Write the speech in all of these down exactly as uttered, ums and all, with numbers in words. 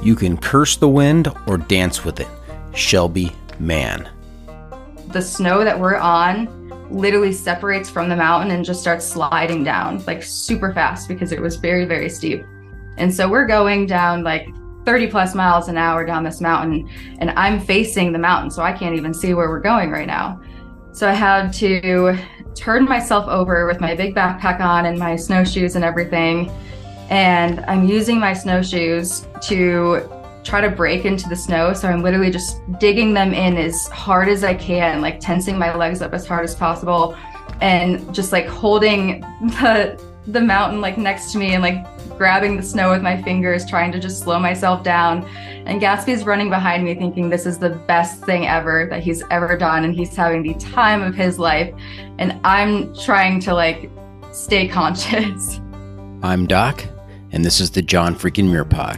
You can curse the wind or dance with it. Shelby Man. The snow that we're on literally separates from the mountain and just starts sliding down like super fast because it was very, very steep. And so we're going down like thirty plus miles an hour down this mountain, and I'm facing the mountain, so I can't even see where we're going right now. So I had to turn myself over with my big backpack on and my snowshoes and everything. And I'm using my snowshoes to try to break into the snow. So I'm literally just digging them in as hard as I can, like tensing my legs up as hard as possible, and just like holding the the mountain like next to me and like grabbing the snow with my fingers, trying to just slow myself down. And Gatsby's running behind me thinking this is the best thing ever that he's ever done, and he's having the time of his life. And I'm trying to like stay conscious. I'm Doc, and this is the John freaking Muir Pod.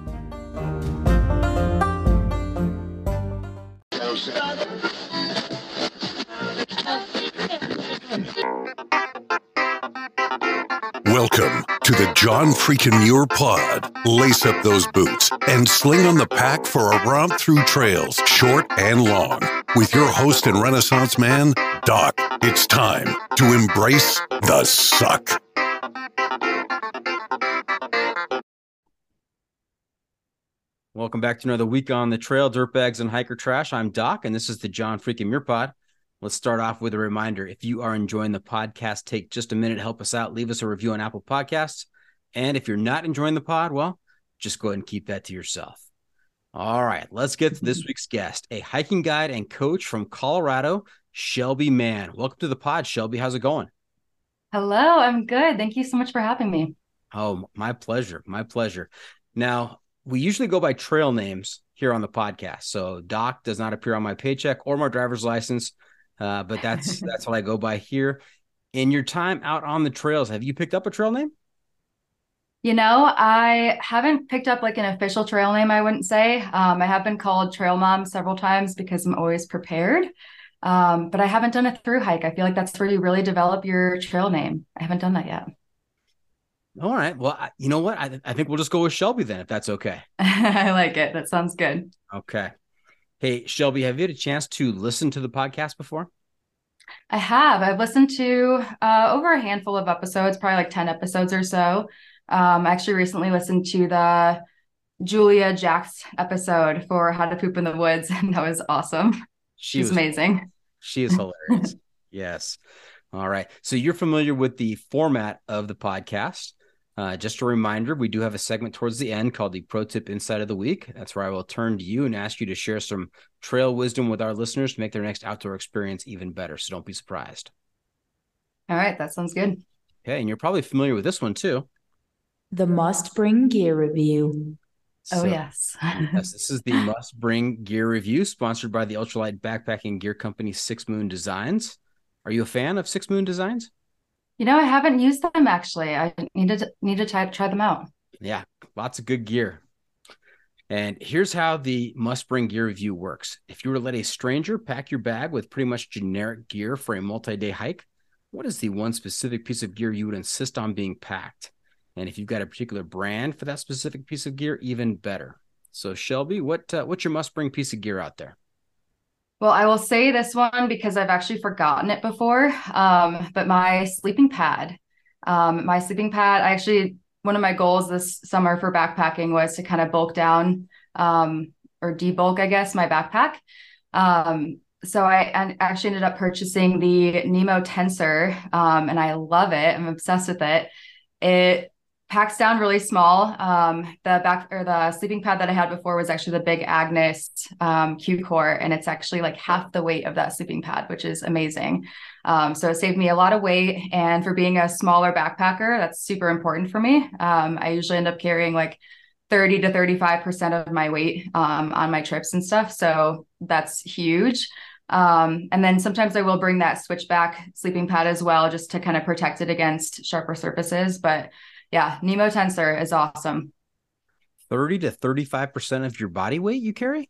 Welcome to the John freaking Muir Pod. Lace up those boots and sling on the pack for a romp through trails, short and long. With your host and Renaissance man, Doc. It's time to embrace the suck. Welcome back to another week on the trail, dirtbags and hiker trash. I'm Doc, and this is the John freaking Muir Pod. Let's start off with a reminder. If you are enjoying the podcast, take just a minute to help us out. Leave us a review on Apple Podcasts. And if you're not enjoying the pod, well, just go ahead and keep that to yourself. All right, let's get to this week's guest, a hiking guide and coach from Colorado, Shelby Man. Welcome to the pod, Shelby. How's it going? Hello, I'm good. Thank you so much for having me. Oh, my pleasure. My pleasure. Now, we usually go by trail names here on the podcast. So Doc does not appear on my paycheck or my driver's license. Uh, but that's that's what I go by here. In your time out on the trails, have you picked up a trail name? You know, I haven't picked up like an official trail name, I wouldn't say. Um, I have been called Trail Mom several times because I'm always prepared. Um, but I haven't done a through hike. I feel like that's where you really develop your trail name. I haven't done that yet. All right. Well, I, you know what? I, I think we'll just go with Shelby then, if that's okay. I like it. That sounds good. Okay. Hey, Shelby, have you had a chance to listen to the podcast before? I have. I've listened to uh, over a handful of episodes, probably like ten episodes or so. Um, I actually recently listened to the Julia Jax episode for How to Poop in the Woods, and that was awesome. She She's was, amazing. She is hilarious. Yes. All right. So you're familiar with the format of the podcast. Uh, just a reminder, we do have a segment towards the end called the Pro Tip Insight of the Week. That's where I will turn to you and ask you to share some trail wisdom with our listeners to make their next outdoor experience even better. So don't be surprised. All right. That sounds good. Okay. And you're probably familiar with this one too. The Must Bring Gear Review. So, Oh, yes. yes. This is the Must Bring Gear Review sponsored by the ultralight backpacking gear company Six Moon Designs. Are you a fan of Six Moon Designs? You know, I haven't used them actually. I need to need to try, try them out. Yeah, lots of good gear. And here's how the Must Bring Gear Review works. If you were to let a stranger pack your bag with pretty much generic gear for a multi-day hike, what is the one specific piece of gear you would insist on being packed? And if you've got a particular brand for that specific piece of gear, even better. So Shelby, what uh, what's your must bring piece of gear out there? Well, I will say this one because I've actually forgotten it before, um, but my sleeping pad, um, my sleeping pad, I actually, one of my goals this summer for backpacking was to kind of bulk down um, or debulk, I guess, my backpack. Um, so I, I actually ended up purchasing the Nemo Tensor, um, and I love it. I'm obsessed with it. It packs down really small. Um, the back or the sleeping pad that I had before was actually the Big Agnes um, Q-Core, and it's actually like half the weight of that sleeping pad, which is amazing. Um, so it saved me a lot of weight, and for being a smaller backpacker, that's super important for me. Um, I usually end up carrying like thirty to thirty-five percent of my weight um, on my trips and stuff. So that's huge. Um, and then sometimes I will bring that switchback sleeping pad as well, just to kind of protect it against sharper surfaces. But yeah, Nemo Tensor is awesome. thirty to thirty-five percent of your body weight you carry?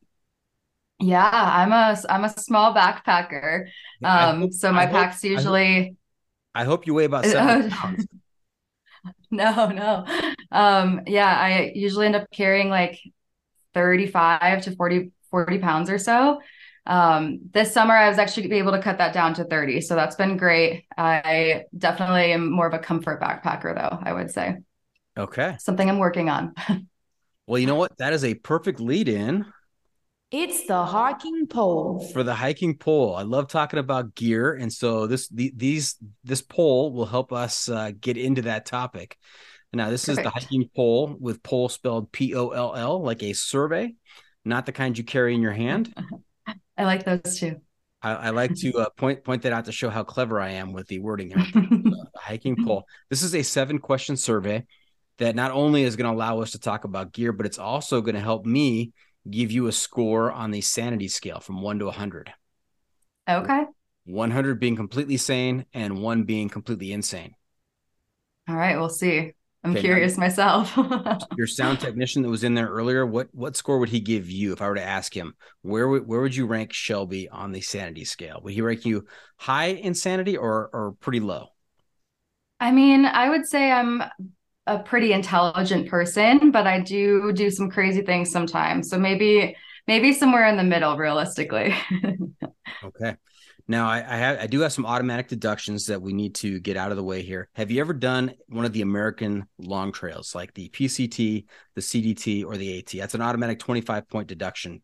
Yeah, I'm a I'm a small backpacker. Um, hope, so my I pack's hope, usually. I hope, I hope you weigh about seventy pounds. No, no, Um, yeah, I usually end up carrying like thirty-five to forty, forty pounds or so. Um, this summer I was actually able to cut that down to thirty. So that's been great. I definitely am more of a comfort backpacker though, I would say. Okay. Something I'm working on. Well, you know what? That is a perfect lead in. It's the hiking pole. For the hiking pole. I love talking about gear. And so this, the, these, this poll will help us uh, get into that topic. Now, this Perfect. Is the hiking pole with pole spelled P O L L, like a survey, not the kind you carry in your hand. I like those too. I, I like to uh, point point that out to show how clever I am with the wording here. uh, hiking pole. This is a seven question survey that not only is going to allow us to talk about gear, but it's also going to help me give you a score on the sanity scale from one to one hundred. Okay. one hundred being completely sane and one being completely insane. All right, we'll see. I'm okay, curious now, myself. Your sound technician that was in there earlier, what what score would he give you if I were to ask him? Where would where would you rank Shelby on the sanity scale? Would he rank you high in sanity or or pretty low? I mean, I would say I'm a pretty intelligent person, but I do do some crazy things sometimes. So maybe maybe somewhere in the middle, realistically. Okay. Now, I, I have I do have some automatic deductions that we need to get out of the way here. Have you ever done one of the American long trails, like the P C T, the C D T, or the AT? That's an automatic twenty-five point deduction.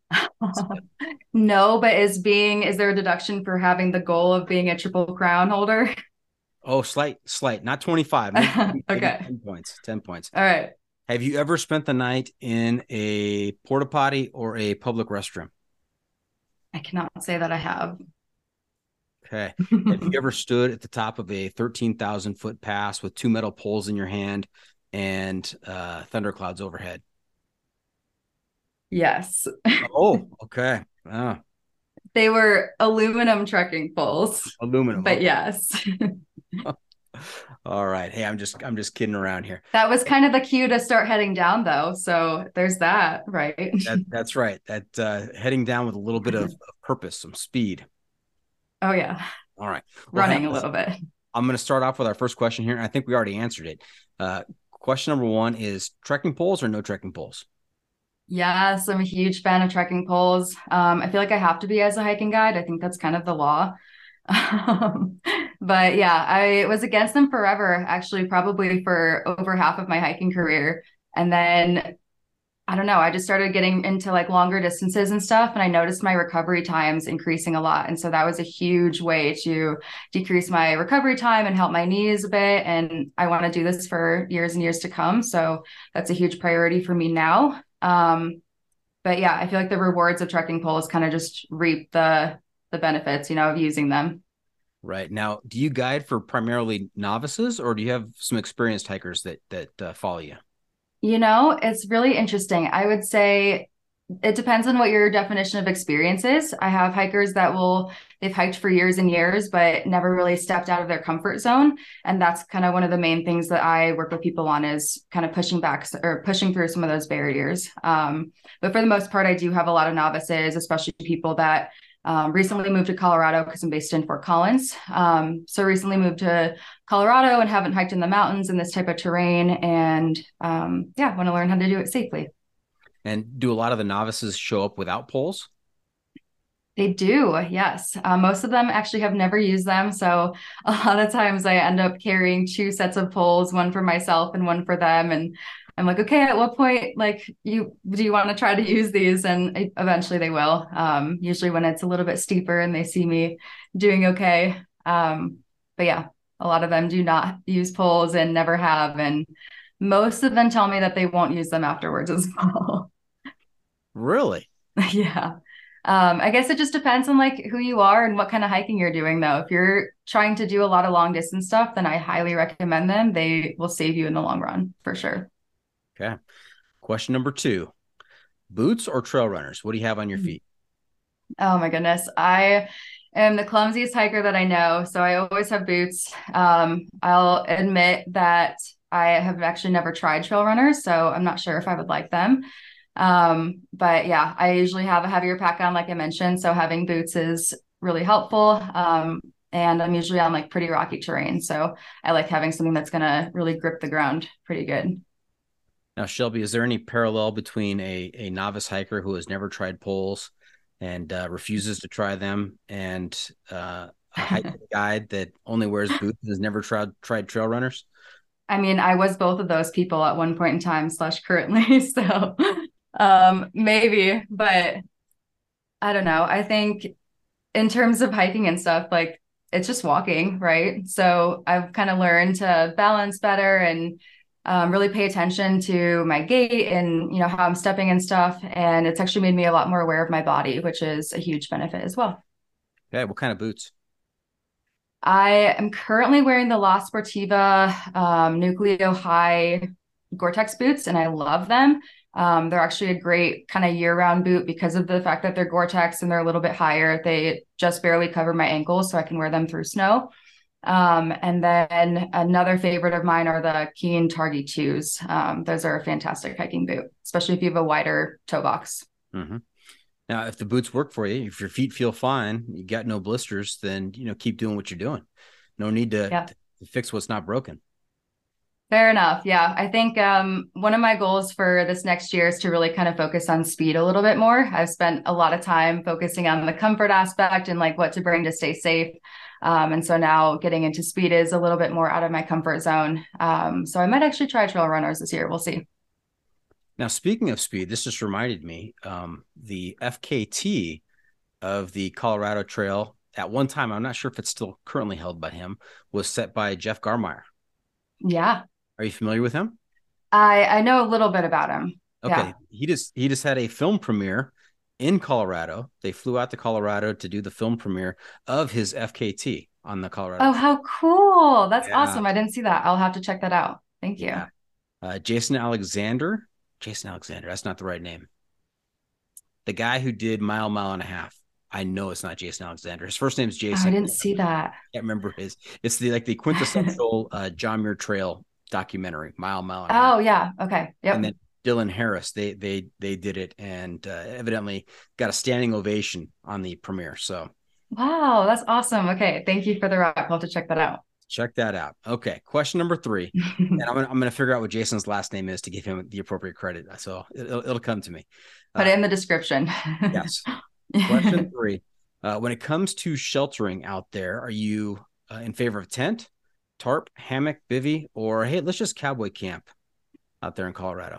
No, but is being is there a deduction for having the goal of being a triple crown holder? Oh, slight, slight, not twenty-five. Maybe, maybe okay. ten points. ten points. All right. Have you ever spent the night in a porta potty or a public restroom? I cannot say that I have. Okay. Have you ever stood at the top of a thirteen thousand foot pass with two metal poles in your hand and uh, thunderclouds overhead? Yes. Oh, okay. Oh. They were aluminum trekking poles. Aluminum. But okay. yes. All right. Hey, I'm just I'm just kidding around here. That was kind of the cue to start heading down, though. So there's that, right? That, that's right. That uh, heading down with a little bit of, of purpose, some speed. Oh, yeah. All right. Well, running a little bit. I'm going to start off with our first question here. I think we already answered it. Uh, question number one is trekking poles or no trekking poles? Yes, I'm a huge fan of trekking poles. Um, I feel like I have to be as a hiking guide. I think that's kind of the law. Um, but yeah, I was against them forever, actually, probably for over half of my hiking career. And then I don't know, I just started getting into like longer distances and stuff. And I noticed my recovery times increasing a lot. And so that was a huge way to decrease my recovery time and help my knees a bit. And I want to do this for years and years to come. So that's a huge priority for me now. Um, but yeah, I feel like the rewards of trekking poles kind of just reap the, the benefits, you know, of using them. Right. Now, do you guide for primarily novices or do you have some experienced hikers that, that uh, follow you? You know, it's really interesting. I would say it depends on what your definition of experience is. I have hikers that will, they've hiked for years and years, but never really stepped out of their comfort zone. And that's kind of one of the main things that I work with people on is kind of pushing back or pushing through some of those barriers. Um, but for the most part, I do have a lot of novices, especially people that Um, recently moved to Colorado because I'm based in Fort Collins. Um, so recently moved to Colorado and haven't hiked in the mountains in this type of terrain. And um, yeah, want to learn how to do it safely. And do a lot of the novices show up without poles? They do, yes. Uh, most of them actually have never used them. So a lot of times I end up carrying two sets of poles, one for myself and one for them. And I'm like, okay, at what point, like, you do you want to try to use these? And eventually they will. Um, usually when it's a little bit steeper and they see me doing okay. Um, but yeah, a lot of them do not use poles and never have. And most of them tell me that they won't use them afterwards as well. Really? Yeah. Um, I guess it just depends on like who you are and what kind of hiking you're doing, though. If you're trying to do a lot of long distance stuff, then I highly recommend them. They will save you in the long run for sure. Okay. Question number two, boots or trail runners? What do you have on your feet? Oh my goodness. I am the clumsiest hiker that I know. So I always have boots. Um, I'll admit that I have actually never tried trail runners, so I'm not sure if I would like them. Um, but yeah, I usually have a heavier pack on, like I mentioned. So having boots is really helpful. Um, and I'm usually on like pretty rocky terrain. So I like having something that's going to really grip the ground pretty good. Now, Shelby, is there any parallel between a, a novice hiker who has never tried poles and uh, refuses to try them and uh, a hiking guide that only wears boots and has never tried tried trail runners? I mean, I was both of those people at one point in time slash currently. So um, maybe, but I don't know. I think in terms of hiking and stuff, like it's just walking, right? So I've kind of learned to balance better and um, really pay attention to my gait and, you know, how I'm stepping and stuff. And it's actually made me a lot more aware of my body, which is a huge benefit as well. Okay, what kind of boots? I am currently wearing the La Sportiva um, Nucleo High Gore-Tex boots, and I love them. Um, they're actually a great kind of year-round boot because of the fact that they're Gore-Tex and they're a little bit higher. They just barely cover my ankles, so I can wear them through snow. Um, and then another favorite of mine are the Keen Targhee twos. Um, those are a fantastic hiking boot, especially if you have a wider toe box. Mm-hmm. Now, if the boots work for you, if your feet feel fine, you got no blisters, then, you know, keep doing what you're doing. No need to, Yeah. to fix what's not broken. Fair enough. Yeah. I think um, one of my goals for this next year is to really kind of focus on speed a little bit more. I've spent a lot of time focusing on the comfort aspect and like what to bring to stay safe. Um, and so now getting into speed is a little bit more out of my comfort zone. Um, so I might actually try trail runners this year. We'll see. Now, speaking of speed, this just reminded me, um, the F K T of the Colorado Trail at one time, I'm not sure if it's still currently held by him, was set by Jeff Garmire. Yeah. Are you familiar with him? I, I know a little bit about him. Okay. Yeah. He just, he just had a film premiere in Colorado. They flew out to Colorado to do the film premiere of his F K T on the Colorado Oh, Trail. how cool. That's Yeah. awesome. I didn't see that. I'll have to check that out. Thank you. Yeah. Uh, Jason Alexander, Jason Alexander, that's not the right name. The guy who did Mile, Mile and a Half. I know it's not Jason Alexander. His first name is Oh, Jason. I didn't see that. I can't remember his. It's the like the quintessential uh, John Muir Trail documentary, Mile, Mile and a Half. Oh, yeah. Okay. Yep. And then Dylan Harris, they they they did it and uh, evidently got a standing ovation on the premiere. So Wow, that's awesome. Okay. Thank you for the rep. I'll have to check that out. check that out. Okay, question number three, and I'm gonna I'm gonna figure out what Jason's last name is to give him the appropriate credit. So it'll, it'll come to me. Put Uh, it in the description. yes. Question three. Uh, when it comes to sheltering out there, are you uh, in favor of tent, tarp, hammock, bivy, or hey, let's just cowboy camp out there in Colorado?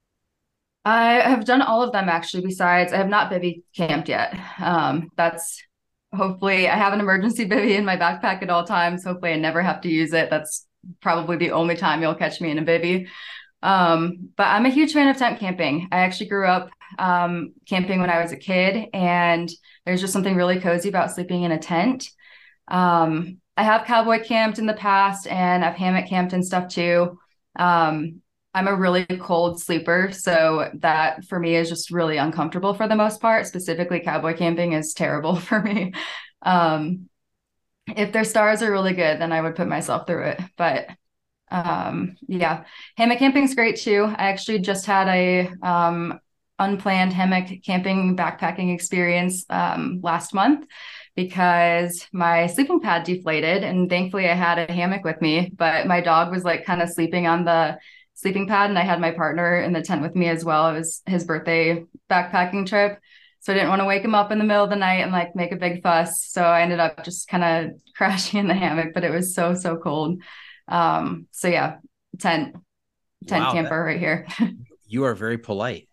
I have done all of them actually. Besides, I have not bivy camped yet. Um, that's hopefully I have an emergency bivy in my backpack at all times. Hopefully I never have to use it. That's probably the only time you'll catch me in a bivy. Um, but I'm a huge fan of tent camping. I actually grew up um, camping when I was a kid, and there's just something really cozy about sleeping in a tent. Um, I have cowboy camped in the past, and I've hammock camped and stuff too. Um, I'm a really cold sleeper, so that for me is just really uncomfortable for the most part. Specifically, cowboy camping is terrible for me. Um, if their stars are really good, then I would put myself through it. But um, yeah, hammock camping is great too. I actually just had a um, unplanned hammock camping backpacking experience um, last month because my sleeping pad deflated, and thankfully I had a hammock with me, but my dog was like kind of sleeping on the sleeping pad, and I had my partner in the tent with me as well. It was his birthday backpacking trip. So I didn't want to wake him up in the middle of the night and like make a big fuss. So I ended up just kind of crashing in the hammock, but it was so, so cold. Um, so yeah, tent, tent Wow, camper that- right here. You are very polite.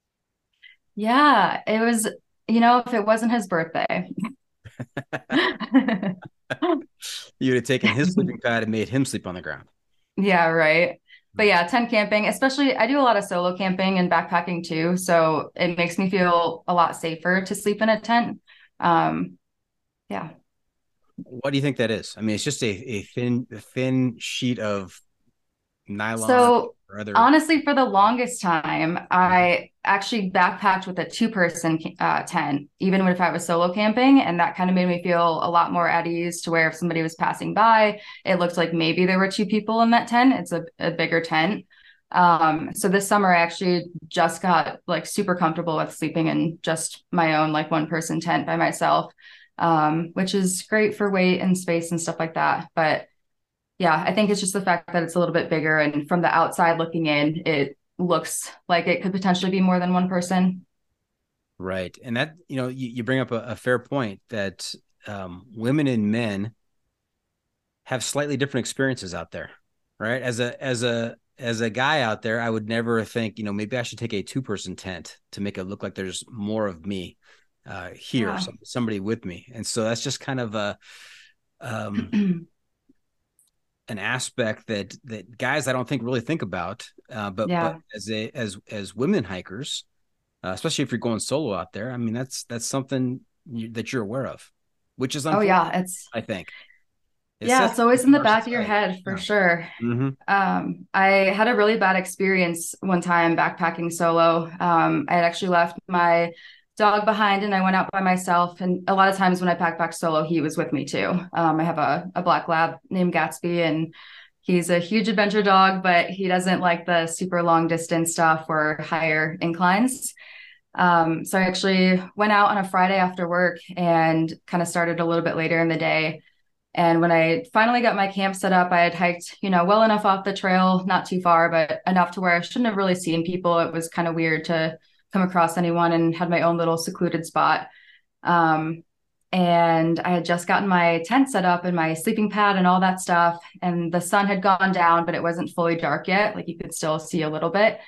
Yeah, it was, you know, if it wasn't his birthday. You would have taken his sleeping pad and made him sleep on the ground. Yeah, right. But yeah, tent camping, especially I do a lot of solo camping and backpacking too. So it makes me feel a lot safer to sleep in a tent. Um, yeah. What do you think that is? I mean, it's just a, a thin a thin sheet of nylon So or other. honestly, for the longest time, I actually backpacked with a two-person uh, tent, even if I was solo camping, and that kind of made me feel a lot more at ease to where if somebody was passing by, it looked like maybe there were two people in that tent. It's a, a bigger tent. Um, so this summer, I actually just got like super comfortable with sleeping in just my own like one-person tent by myself, um, which is great for weight and space and stuff like that. But yeah, I think it's just the fact that it's a little bit bigger, and from the outside looking in, it looks like it could potentially be more than one person. Right. And that, you know, you, you bring up a, a fair point that um, women and men have slightly different experiences out there, right? As a, as a, as a guy out there, I would never think, you know, maybe I should take a two person tent to make it look like there's more of me uh, here, Yeah. so, somebody with me. And so that's just kind of a, um, an aspect that, that guys, I don't think really think about, uh, but, Yeah. but as a, as, as women hikers, uh, especially if you're going solo out there, I mean, that's, that's something you, that you're aware of, which is, Oh yeah. It's, I think. It yeah, says it's always in the our back of your society. head for Yeah. sure. Mm-hmm. Um, I had a really bad experience one time backpacking solo. Um, I had actually left my dog behind and I went out by myself. And a lot of times when I backpack solo, he was with me too. Um, I have a, a black lab named Gatsby, and he's a huge adventure dog, but he doesn't like the super long distance stuff or higher inclines. Um, so I actually went out on a Friday after work and kind of started a little bit later in the day. And when I finally got my camp set up, I had hiked, you know, well enough off the trail, not too far, but enough to where I shouldn't have really seen people. It was kind of weird to come across anyone, and had my own little secluded spot. Um, and I had just gotten my tent set up and my sleeping pad and all that stuff. And the sun had gone down, but it wasn't fully dark yet. Like you could still see a little bit.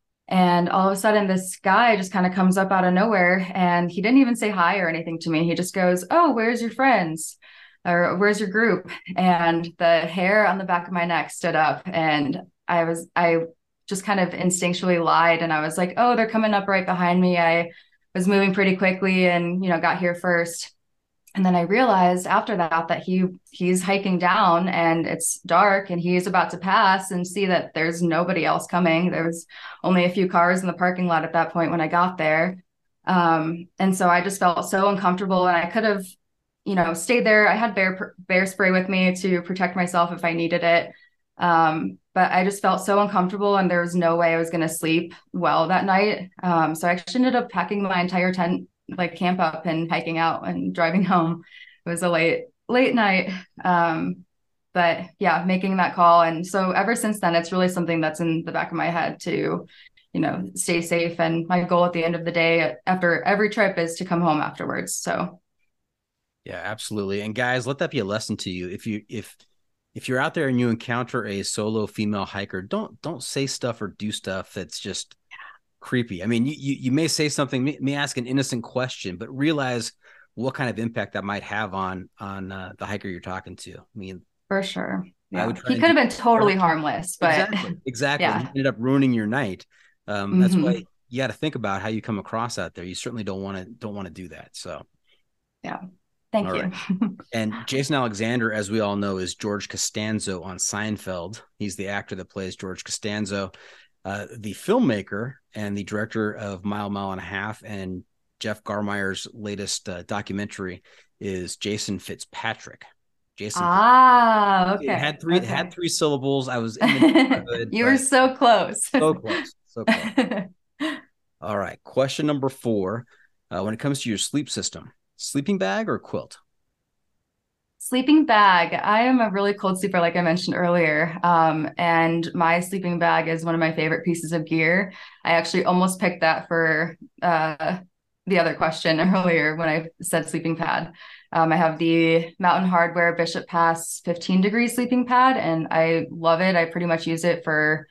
And all of a sudden, this guy just kind of comes up out of nowhere, and he didn't even say hi or anything to me. He just goes, "Oh, where's your friends? Or where's your group?" And the hair on the back of my neck stood up, and I was, I just kind of instinctually lied. And I was like, "Oh, they're coming up right behind me." I was moving pretty quickly and, you know, got here first. And then I realized after that, that he, he's hiking down and it's dark and he's about to pass and see that there's nobody else coming. There was only a few cars in the parking lot at that point when I got there. Um, and so I just felt so uncomfortable, and I could have, you know, stayed there. I had bear bear spray with me to protect myself if I needed it. Um, but I just felt so uncomfortable, and there was no way I was going to sleep well that night. Um, so I actually ended up packing my entire tent, like camp up, and hiking out and driving home. It was a late, late night. Um, but yeah, making that call. And so ever since then, it's really something that's in the back of my head to, you know, stay safe. And my goal at the end of the day after every trip is to come home afterwards. So yeah, absolutely. And guys, let that be a lesson to you. If you, if, if you're out there and you encounter a solo female hiker, don't, don't say stuff or do stuff that's just creepy. I mean, you, you, you may say something, may, may ask an innocent question, but realize what kind of impact that might have on, on uh, the hiker you're talking to. I mean, for sure. Yeah. He and could have been totally harmless, but exactly, exactly. Yeah. He ended up ruining your night. Um, mm-hmm. That's why you got to think about how you come across out there. You certainly don't want to, don't want to do that. So yeah. Thank all you. Right. And Jason Alexander, as we all know, is George Costanzo on Seinfeld. He's the actor that plays George Costanzo. Uh, the filmmaker and the director of Mile, Mile and a Half, and Jeff Garmire's latest uh, documentary is Jason Fitzpatrick. Jason. Ah, okay. It had three. Okay. It had three syllables. I was in the neighborhood. You were so close. So close. So close. All right. Question number four. Uh, when it comes to your sleep system, sleeping bag or quilt? Sleeping bag. I am a really cold sleeper, like I mentioned earlier. Um, and my sleeping bag is one of my favorite pieces of gear. I actually almost picked that for uh, the other question earlier when I said sleeping pad. Um, I have the Mountain Hardwear Bishop Pass fifteen degree sleeping pad, and I love it. I pretty much use it for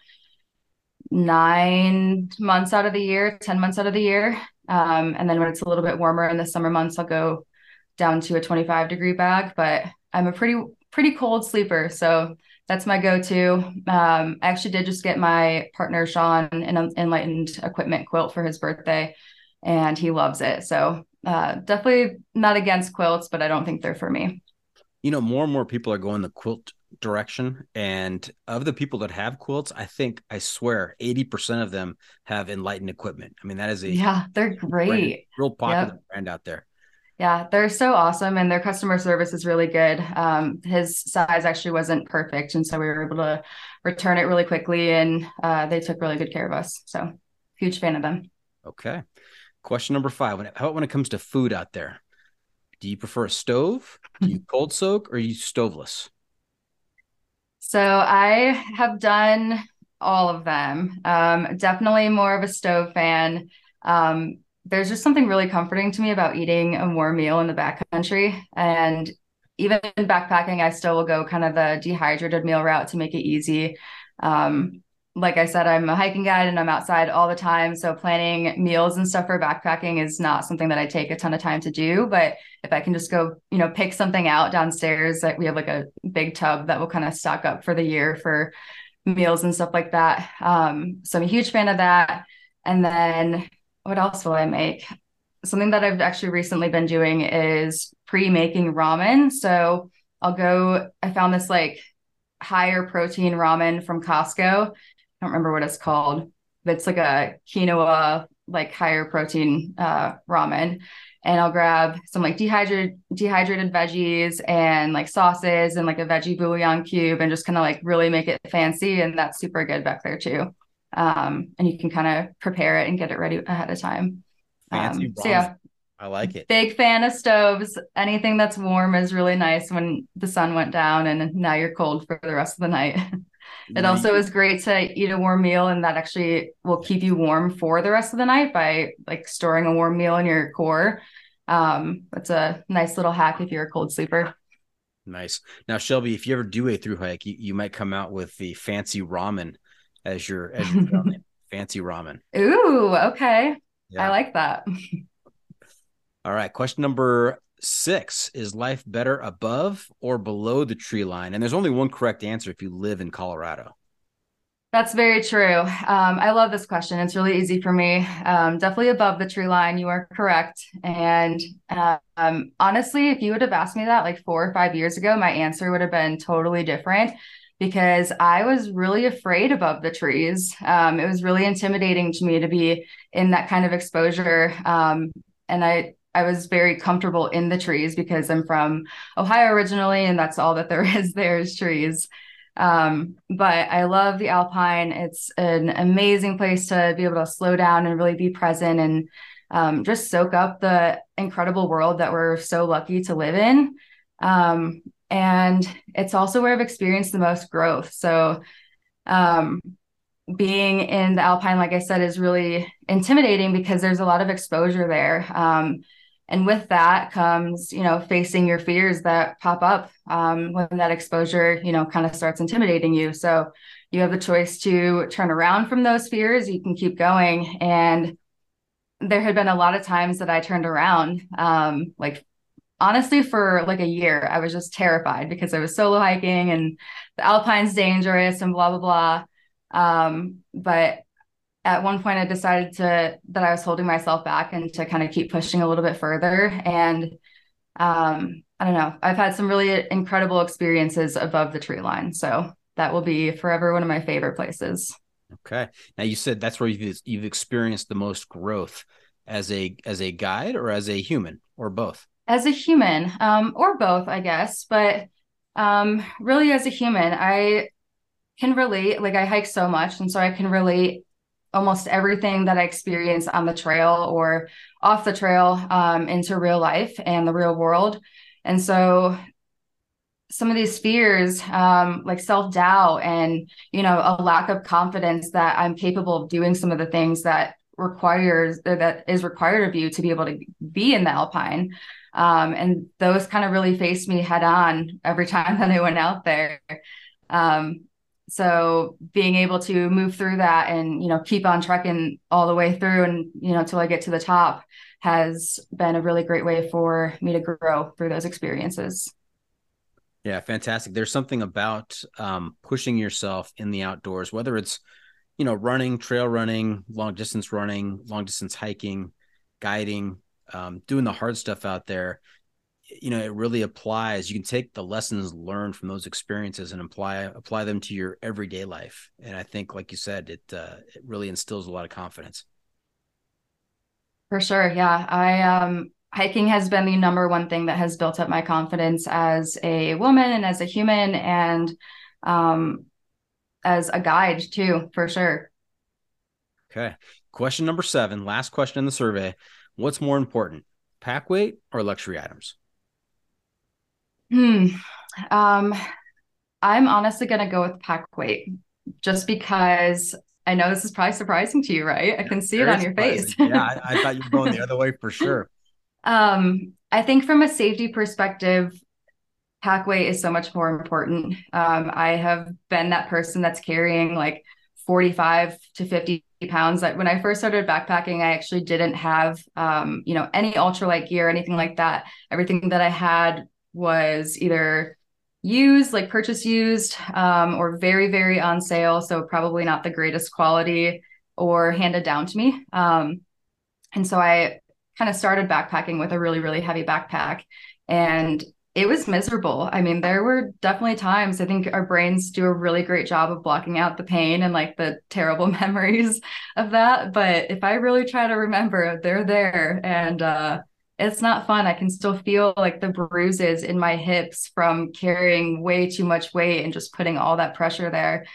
nine months out of the year, ten months out of the year. Um, and then when it's a little bit warmer in the summer months, I'll go down to a twenty-five degree bag, but I'm a pretty, pretty cold sleeper. So that's my go-to. Um, I actually did just get my partner, Sean, an Enlightened Equipment quilt for his birthday, and he loves it. So uh, definitely not against quilts, but I don't think they're for me. You know, more and more people are going the quilt direction. And of the people that have quilts, I think, I swear, eighty percent of them have Enlightened Equipment. I mean, that is a yeah, they're great, brand, real popular yep. brand out there. Yeah, they're so awesome, and their customer service is really good. Um, his size actually wasn't perfect, and so we were able to return it really quickly, and uh, they took really good care of us. So, huge fan of them. Okay. Question number five. When it, how about when it comes to food out there? Do you prefer a stove? Do you cold soak, or are you stoveless? So I have done all of them. Um, definitely more of a stove fan. Um, there's just something really comforting to me about eating a warm meal in the backcountry. And even in backpacking, I still will go kind of the dehydrated meal route to make it easy. Um, like I said, I'm a hiking guide and I'm outside all the time. So planning meals and stuff for backpacking is not something that I take a ton of time to do. But if I can just go, you know, pick something out downstairs, like we have like a big tub that will kind of stock up for the year for meals and stuff like that. Um, so I'm a huge fan of that. And then what else will I make? Something that I've actually recently been doing is pre-making ramen. So I'll go, I found this like higher protein ramen from Costco. I don't remember what it's called, but it's like a quinoa, like higher protein uh, ramen. And I'll grab some like dehydrated dehydrated veggies and like sauces and like a veggie bouillon cube and just kind of like really make it fancy. And that's super good back there too. Um, and you can kind of prepare it and get it ready ahead of time. Fancy Um, so ramen. yeah, I like it. big fan of stoves. Anything that's warm is really nice when the sun went down and now you're cold for the rest of the night. It Now also you- is great to eat a warm meal, and that actually will keep you warm for the rest of the night by like storing a warm meal in your core. Um, it's a nice little hack if you're a cold sleeper. Nice. Now, Shelby, if you ever do a through hike, you, you might come out with the fancy ramen as your as your trail name. Fancy ramen. Ooh, okay. I Yeah. like that. All right. Question number six: is life better above or below the tree line? And there's only one correct answer if you live in Colorado. That's very true. Um, I love this question. It's really easy for me. Um, definitely above the tree line. You are correct. And uh, um, honestly, if you would have asked me that like four or five years ago, my answer would have been totally different because I was really afraid above the trees. Um, it was really intimidating to me to be in that kind of exposure. Um, and I, I was very comfortable in the trees because I'm from Ohio originally, and that's all that there is there is trees. Um, but I love the Alpine. It's an amazing place to be able to slow down and really be present and um, just soak up the incredible world that we're so lucky to live in. Um, and it's also where I've experienced the most growth. So um, being in the Alpine, like I said, is really intimidating because there's a lot of exposure there. Um, and with that comes, you know, facing your fears that pop up um, when that exposure, you know, kind of starts intimidating you. So you have the choice to turn around from those fears. You can keep going. And there had been a lot of times that I turned around, um, like honestly, for like a year, I was just terrified because I was solo hiking and the Alpine's dangerous and blah, blah, blah. Um, but at one point I decided to that I was holding myself back and to kind of keep pushing a little bit further. And um, I don't know, I've had some really incredible experiences above the tree line. So that will be forever one of my favorite places. Okay. Now you said that's where you've you've experienced the most growth as a as a guide or as a human or both. As a human, um, or both, I guess, but um, really as a human, I can relate. Like I hike so much, and so I can relate almost everything that I experience on the trail or off the trail um, into real life and the real world. And so some of these fears, um, like self-doubt and, you know, a lack of confidence that I'm capable of doing some of the things that requires or that is required of you to be able to be in the Alpine. Um, and those kind of really faced me head on every time that I went out there. Um, So being able to move through that and, you know, keep on trekking all the way through and, you know, till I get to the top has been a really great way for me to grow through those experiences. Yeah, fantastic. There's something about um, pushing yourself in the outdoors, whether it's, you know, running, trail running, long distance running, long distance hiking, guiding, um, doing the hard stuff out there. You know, it really applies. You can take the lessons learned from those experiences and apply apply them to your everyday life. And I think, like you said, it uh, it really instills a lot of confidence. For sure. Yeah. I, um, hiking has been the number one thing that has built up my confidence as a woman and as a human and, um, as a guide too, for sure. Okay. Question number seven, last question in the survey. What's more important, pack weight or luxury items? Hmm. Um, I'm honestly going to go with pack weight. just because I know this is probably surprising to you, right? I can see it Very on your face. surprising. Yeah, I, I thought you were going the other way for sure. Um, I think from a safety perspective, pack weight is so much more important. Um, I have been that person that's carrying like forty-five to fifty pounds. Like when I first started backpacking, I actually didn't have, um, you know, any ultralight gear, anything like that. Everything that I had was either used, like purchase used, um, or very, very on sale. So probably not the greatest quality or handed down to me. Um, and so I kind of started backpacking with a really, really heavy backpack, and it was miserable. I mean, there were definitely times, I think our brains do a really great job of blocking out the pain and like the terrible memories of that. But if I really try to remember, they're there, and uh, it's not fun. I can still feel like the bruises in my hips from carrying way too much weight and just putting all that pressure there.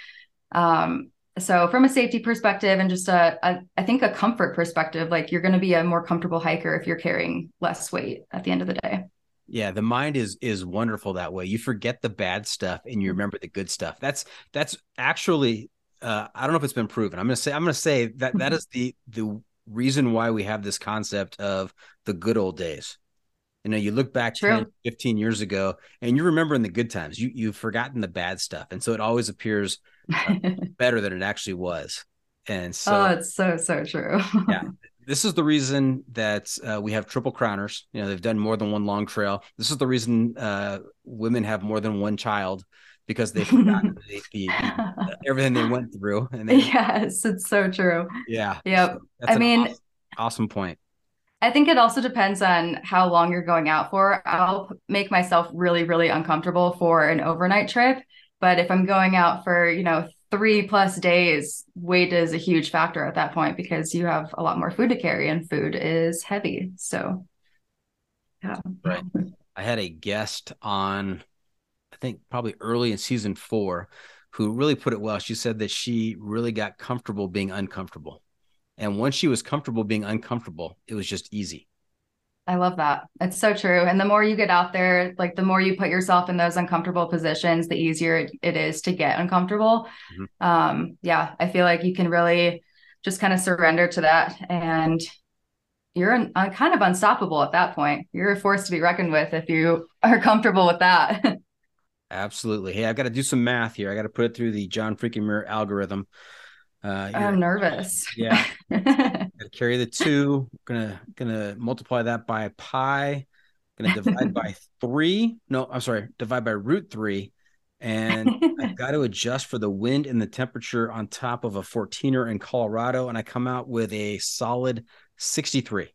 Um, so from a safety perspective and just a, a I think a comfort perspective, like you're going to be a more comfortable hiker if you're carrying less weight at the end of the day. Yeah, the mind is is wonderful that way. You forget the bad stuff and you remember the good stuff. That's that's actually uh, I don't know if it's been proven. I'm gonna say I'm gonna say that that is the the reason why we have this concept of the good old days. You know, you look back True. ten, fifteen years ago and you're remembering the good times. You you've forgotten the bad stuff, and so it always appears uh, better than it actually was. And so, oh, it's so so true. yeah. This is the reason that uh, we have triple crowners. You know, they've done more than one long trail. This is the reason uh, women have more than one child, because they've forgotten the, the, the, everything they went through. And they, yes, it's so true. yeah. Yep. So that's I an mean, awesome, awesome point. I think it also depends on how long you're going out for. I'll make myself really, really uncomfortable for an overnight trip. But if I'm going out for, you know, three plus days, weight is a huge factor at that point because you have a lot more food to carry and food is heavy. So, yeah. Right. I had a guest on, I think probably early in season four, who really put it well. She said that she really got comfortable being uncomfortable. And once she was comfortable being uncomfortable, it was just easy. I love that. It's so true. And the more you get out there, like the more you put yourself in those uncomfortable positions, the easier it, it is to get uncomfortable. Mm-hmm. Um, yeah, I feel like you can really just kind of surrender to that. And you're un- uh, kind of unstoppable at that point. You're a force to be reckoned with if you are comfortable with that. Absolutely. Hey, I've got to do some math here. I got to put it through the John freaking Muir algorithm. Uh, I'm nervous. Yeah. Gotta carry the two. Gonna gonna multiply that by pi. Gonna divide by three. No, I'm sorry. Divide by root three. And I've got to adjust for the wind and the temperature on top of a fourteener in Colorado. And I come out with a solid sixty-three.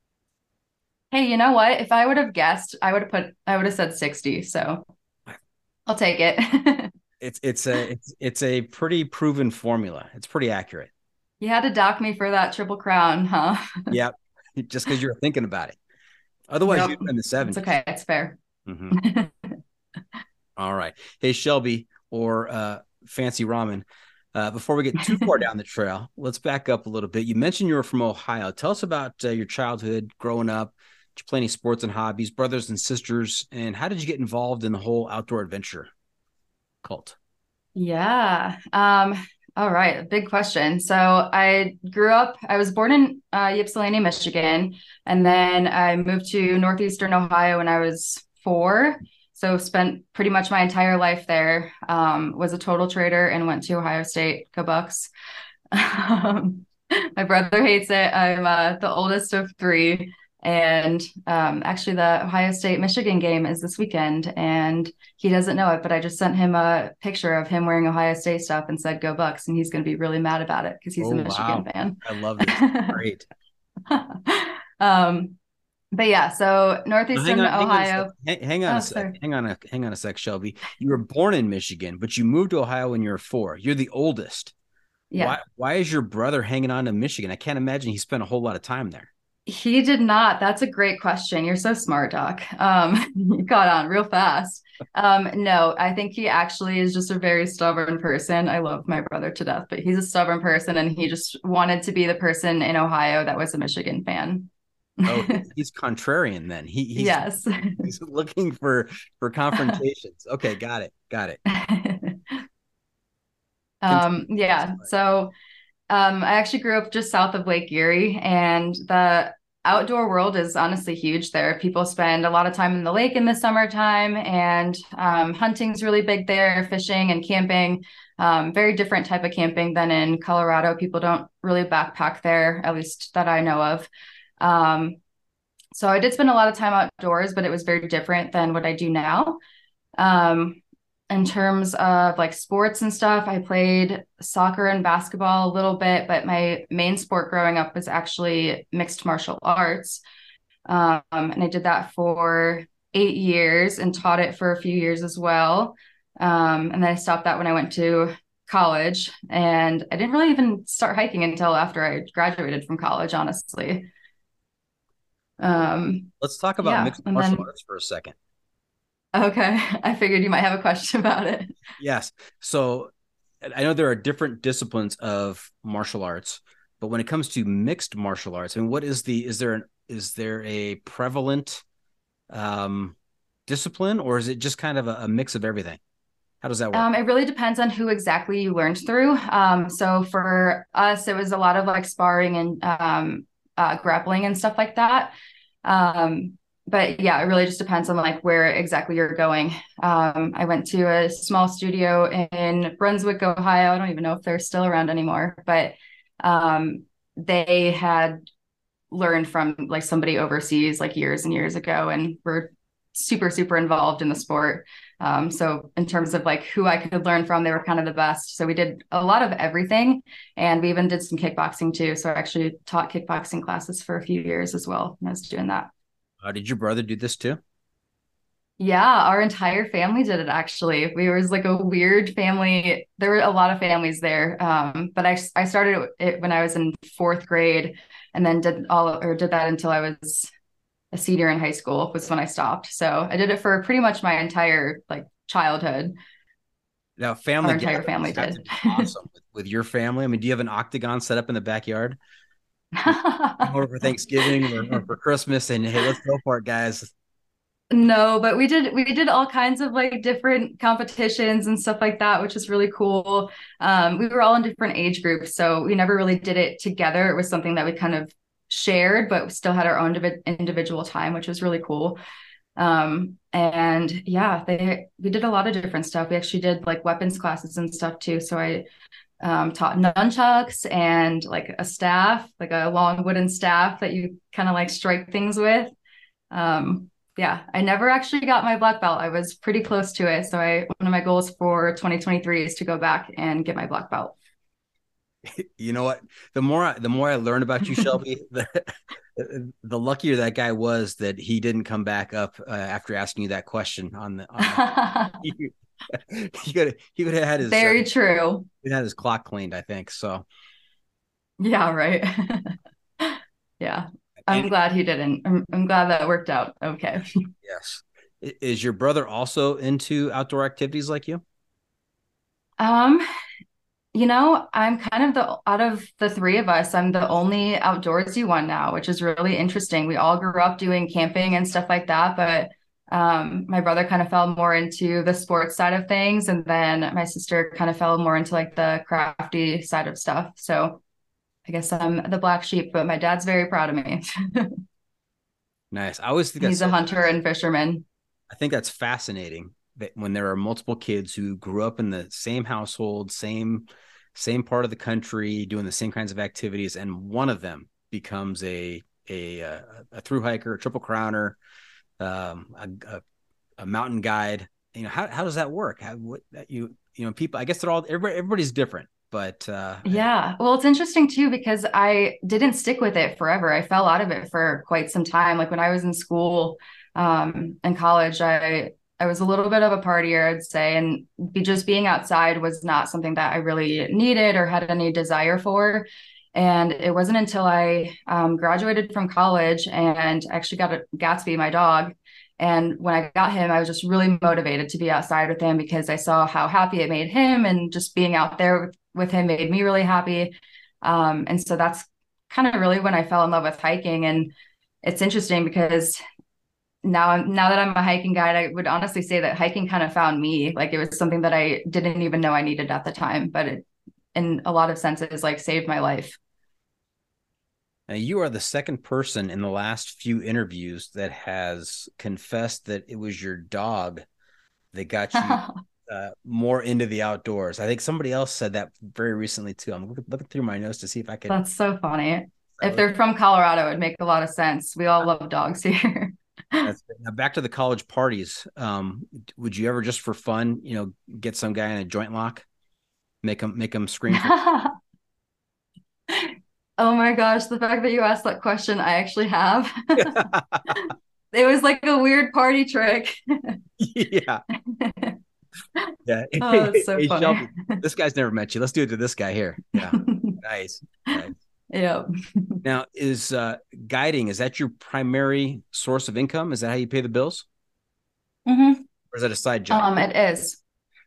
Hey, you know what? If I would have guessed, I would have put, I would have said sixty. So I'll take it. It's it's a it's it's a pretty proven formula. It's pretty accurate. You had to dock me for that triple crown, huh? Yep. Just because you're thinking about it. Otherwise, yep. You'd been in the seventies. It's okay. It's fair. Mm-hmm. All right. Hey, Shelby, or uh, Fancy Ramen. Uh, before we get too far down the trail, let's back up a little bit. You mentioned you were from Ohio. Tell us about uh, your childhood, growing up. Did you play any sports and hobbies, brothers and sisters, and how did you get involved in the whole outdoor adventure cult? Yeah. Um, all right. Big question. So I grew up, I was born in uh, Ypsilanti, Michigan, and then I moved to Northeastern Ohio when I was four. So spent pretty much my entire life there. Um, was a total trader and went to Ohio State. Go Bucks. Um, my brother hates it. I'm uh, the oldest of three. And um, actually, the Ohio State-Michigan game is this weekend, and he doesn't know it, but I just sent him a picture of him wearing Ohio State stuff and said, "Go Bucks," and he's going to be really mad about it because he's oh, a Michigan wow. fan. I love this. Great. um, but yeah, so Northeastern hang on, Ohio. Hang, hang on oh, a sec. Sorry. Hang on a hang on a sec, Shelby. You were born in Michigan, but you moved to Ohio when you were four. You're the oldest. Yeah. Why? Why is your brother hanging on to Michigan? I can't imagine he spent a whole lot of time there. He did not. That's a great question. You're so smart, Doc. Um, you caught on real fast. Um, no, I think he actually is just a very stubborn person. I love my brother to death, but he's a stubborn person, and he just wanted to be the person in Ohio that was a Michigan fan. Oh, he's contrarian then. He he's, yes. He's looking for for confrontations. Okay, got it. Got it. Um, yeah. So um, I actually grew up just south of Lake Erie, and the outdoor world is honestly huge there. People spend a lot of time in the lake in the summertime, and um, hunting's really big there, fishing and camping. Um, very different type of camping than in Colorado. People don't really backpack there, at least that I know of. Um, so I did spend a lot of time outdoors, but it was very different than what I do now. Um, in terms of like sports and stuff, I played soccer and basketball a little bit, but my main sport growing up was actually mixed martial arts. Um, and I did that for eight years and taught it for a few years as well. Um, and then I stopped that when I went to college, and I didn't really even start hiking until after I graduated from college, honestly. Um, Let's talk about yeah, mixed and martial then arts for a second. okay, I figured you might have a question about it. Yes. So I know there are different disciplines of martial arts, but when it comes to mixed martial arts, I mean, what is the, is there an, is there a prevalent um, discipline, or is it just kind of a, a mix of everything? How does that work? Um, it really depends on who exactly you learned through. Um, so for us, it was a lot of like sparring and um, uh, grappling and stuff like that. Um, but yeah, it really just depends on like where exactly you're going. Um, I went to a small studio in Brunswick, Ohio. I don't even know if they're still around anymore, but um, they had learned from like somebody overseas like years and years ago, and were super, super involved in the sport. Um, so in terms of like who I could learn from, they were kind of the best. So we did a lot of everything, and we even did some kickboxing too. So I actually taught kickboxing classes for a few years as well when I was doing that. Uh, did your brother do this too? Yeah, our entire family did it actually. We was like a weird family. There were a lot of families there. Um, but I I started it when I was in fourth grade, and then did all or did that until I was a senior in high school was when I stopped. So I did it for pretty much my entire like childhood. Now, family Our entire gatherings family have to did. be awesome with, with your family. I mean, do you have an octagon set up in the backyard? Or for Thanksgiving or, or for Christmas, and hey, let's go for it, guys. No, but we did we did all kinds of like different competitions and stuff like that, which is really cool. Um, we were all in different age groups, so we never really did it together. It was something that we kind of shared, but we still had our own divi- individual time, which was really cool. Um, and yeah, they we did a lot of different stuff. We actually did like weapons classes and stuff too. So I um, taught nunchucks and like a staff, like a long wooden staff that you kind of like strike things with. Um, yeah, I never actually got my black belt. I was pretty close to it. So I, one of my goals for twenty twenty-three is to go back and get my black belt. You know what? The more I, the more I learn about you, Shelby, the, the luckier that guy was that he didn't come back up uh, after asking you that question on the. On the he, he could he would have had his very uh, true. He had his clock cleaned, I think. So yeah, right. yeah, I'm and, glad he didn't. I'm, I'm glad that worked out. Okay. yes, is your brother also into outdoor activities like you? Um, You know, I'm kind of the out of the three of us, I'm the only outdoorsy one now, which is really interesting. We all grew up doing camping and stuff like that, but um, my brother kind of fell more into the sports side of things, and then my sister kind of fell more into like the crafty side of stuff. So I guess I'm the black sheep, but my dad's very proud of me. Nice. I always think that's He's a so hunter and fisherman. I think that's fascinating that when there are multiple kids who grew up in the same household, same same part of the country, doing the same kinds of activities, and one of them becomes a a a, a thru hiker, a triple crowner, um, a, a, a mountain guide. You know, how how does that work? How what you you know people? I guess they're all everybody, everybody's different, but uh, Yeah. Well, it's interesting too, because I didn't stick with it forever. I fell out of it for quite some time. Like when I was in school, um, in college, I I was a little bit of a partier, I'd say, and be, just being outside was not something that I really needed or had any desire for. And it wasn't until I um, graduated from college and actually got a Gatsby, my dog. And when I got him, I was just really motivated to be outside with him because I saw how happy it made him, and just being out there with, with him made me really happy. Um, and so that's kind of really when I fell in love with hiking. And it's interesting because now now that I'm a hiking guide, I would honestly say that hiking kind of found me. Like it was something that I didn't even know I needed at the time, but it in a lot of senses, like saved my life. Now, you are the second person in the last few interviews that has confessed that it was your dog that got you uh, more into the outdoors. I think somebody else said that very recently too. I'm looking, looking through my notes to see if I can. That's so funny. If they're from Colorado, it would make a lot of sense. We all love dogs here. That's now back to the college parties. Um, would you ever just for fun, you know, get some guy in a joint lock, make him make him scream? For- Oh my gosh, the fact that you asked that question, I actually have. It was like a weird party trick. Yeah. Yeah. Oh, it's so Hey, funny. Shelby, this guy's never met you. Let's do it to this guy here. Yeah. Nice. Nice. Yeah. Now, is uh, guiding, is that your primary source of income? Is that how you pay the bills? Mm-hmm. Or is that a side job? Um, it is.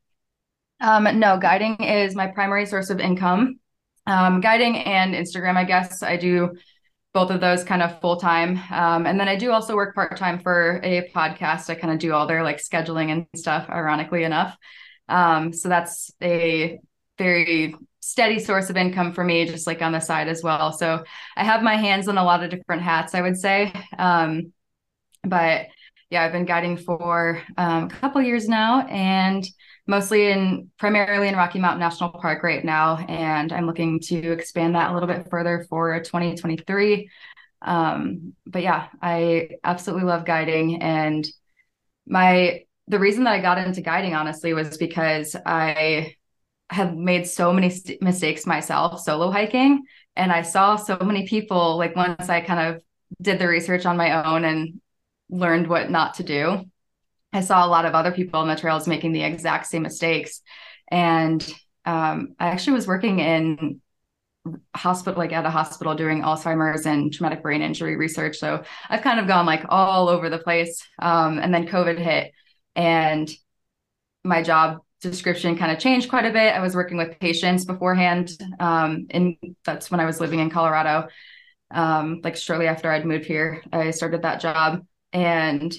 Um, no, guiding is my primary source of income. Um, guiding and Instagram, I guess. I do both of those kind of full time. Um, and then I do also work part time for a podcast. I kind of do all their like scheduling and stuff, ironically enough. Um, so that's a very steady source of income for me, just like on the side as well. So I have my hands on a lot of different hats, I would say. Um, but yeah, I've been guiding for um, a couple years now, and mostly in primarily in Rocky Mountain National Park right now. And I'm looking to expand that a little bit further for twenty twenty-three. Um, but yeah, I absolutely love guiding. And my, the reason that I got into guiding, honestly, was because I have made so many st- mistakes myself solo hiking. And I saw so many people, like once I kind of did the research on my own and learned what not to do, I saw a lot of other people on the trails making the exact same mistakes. And um, I actually was working in hospital, like at a hospital doing Alzheimer's and traumatic brain injury research. So I've kind of gone like all over the place. Um, and then COVID hit and my job description kind of changed quite a bit. I was working with patients beforehand. Um, and that's when I was living in Colorado. Um, like shortly after I'd moved here, I started that job. And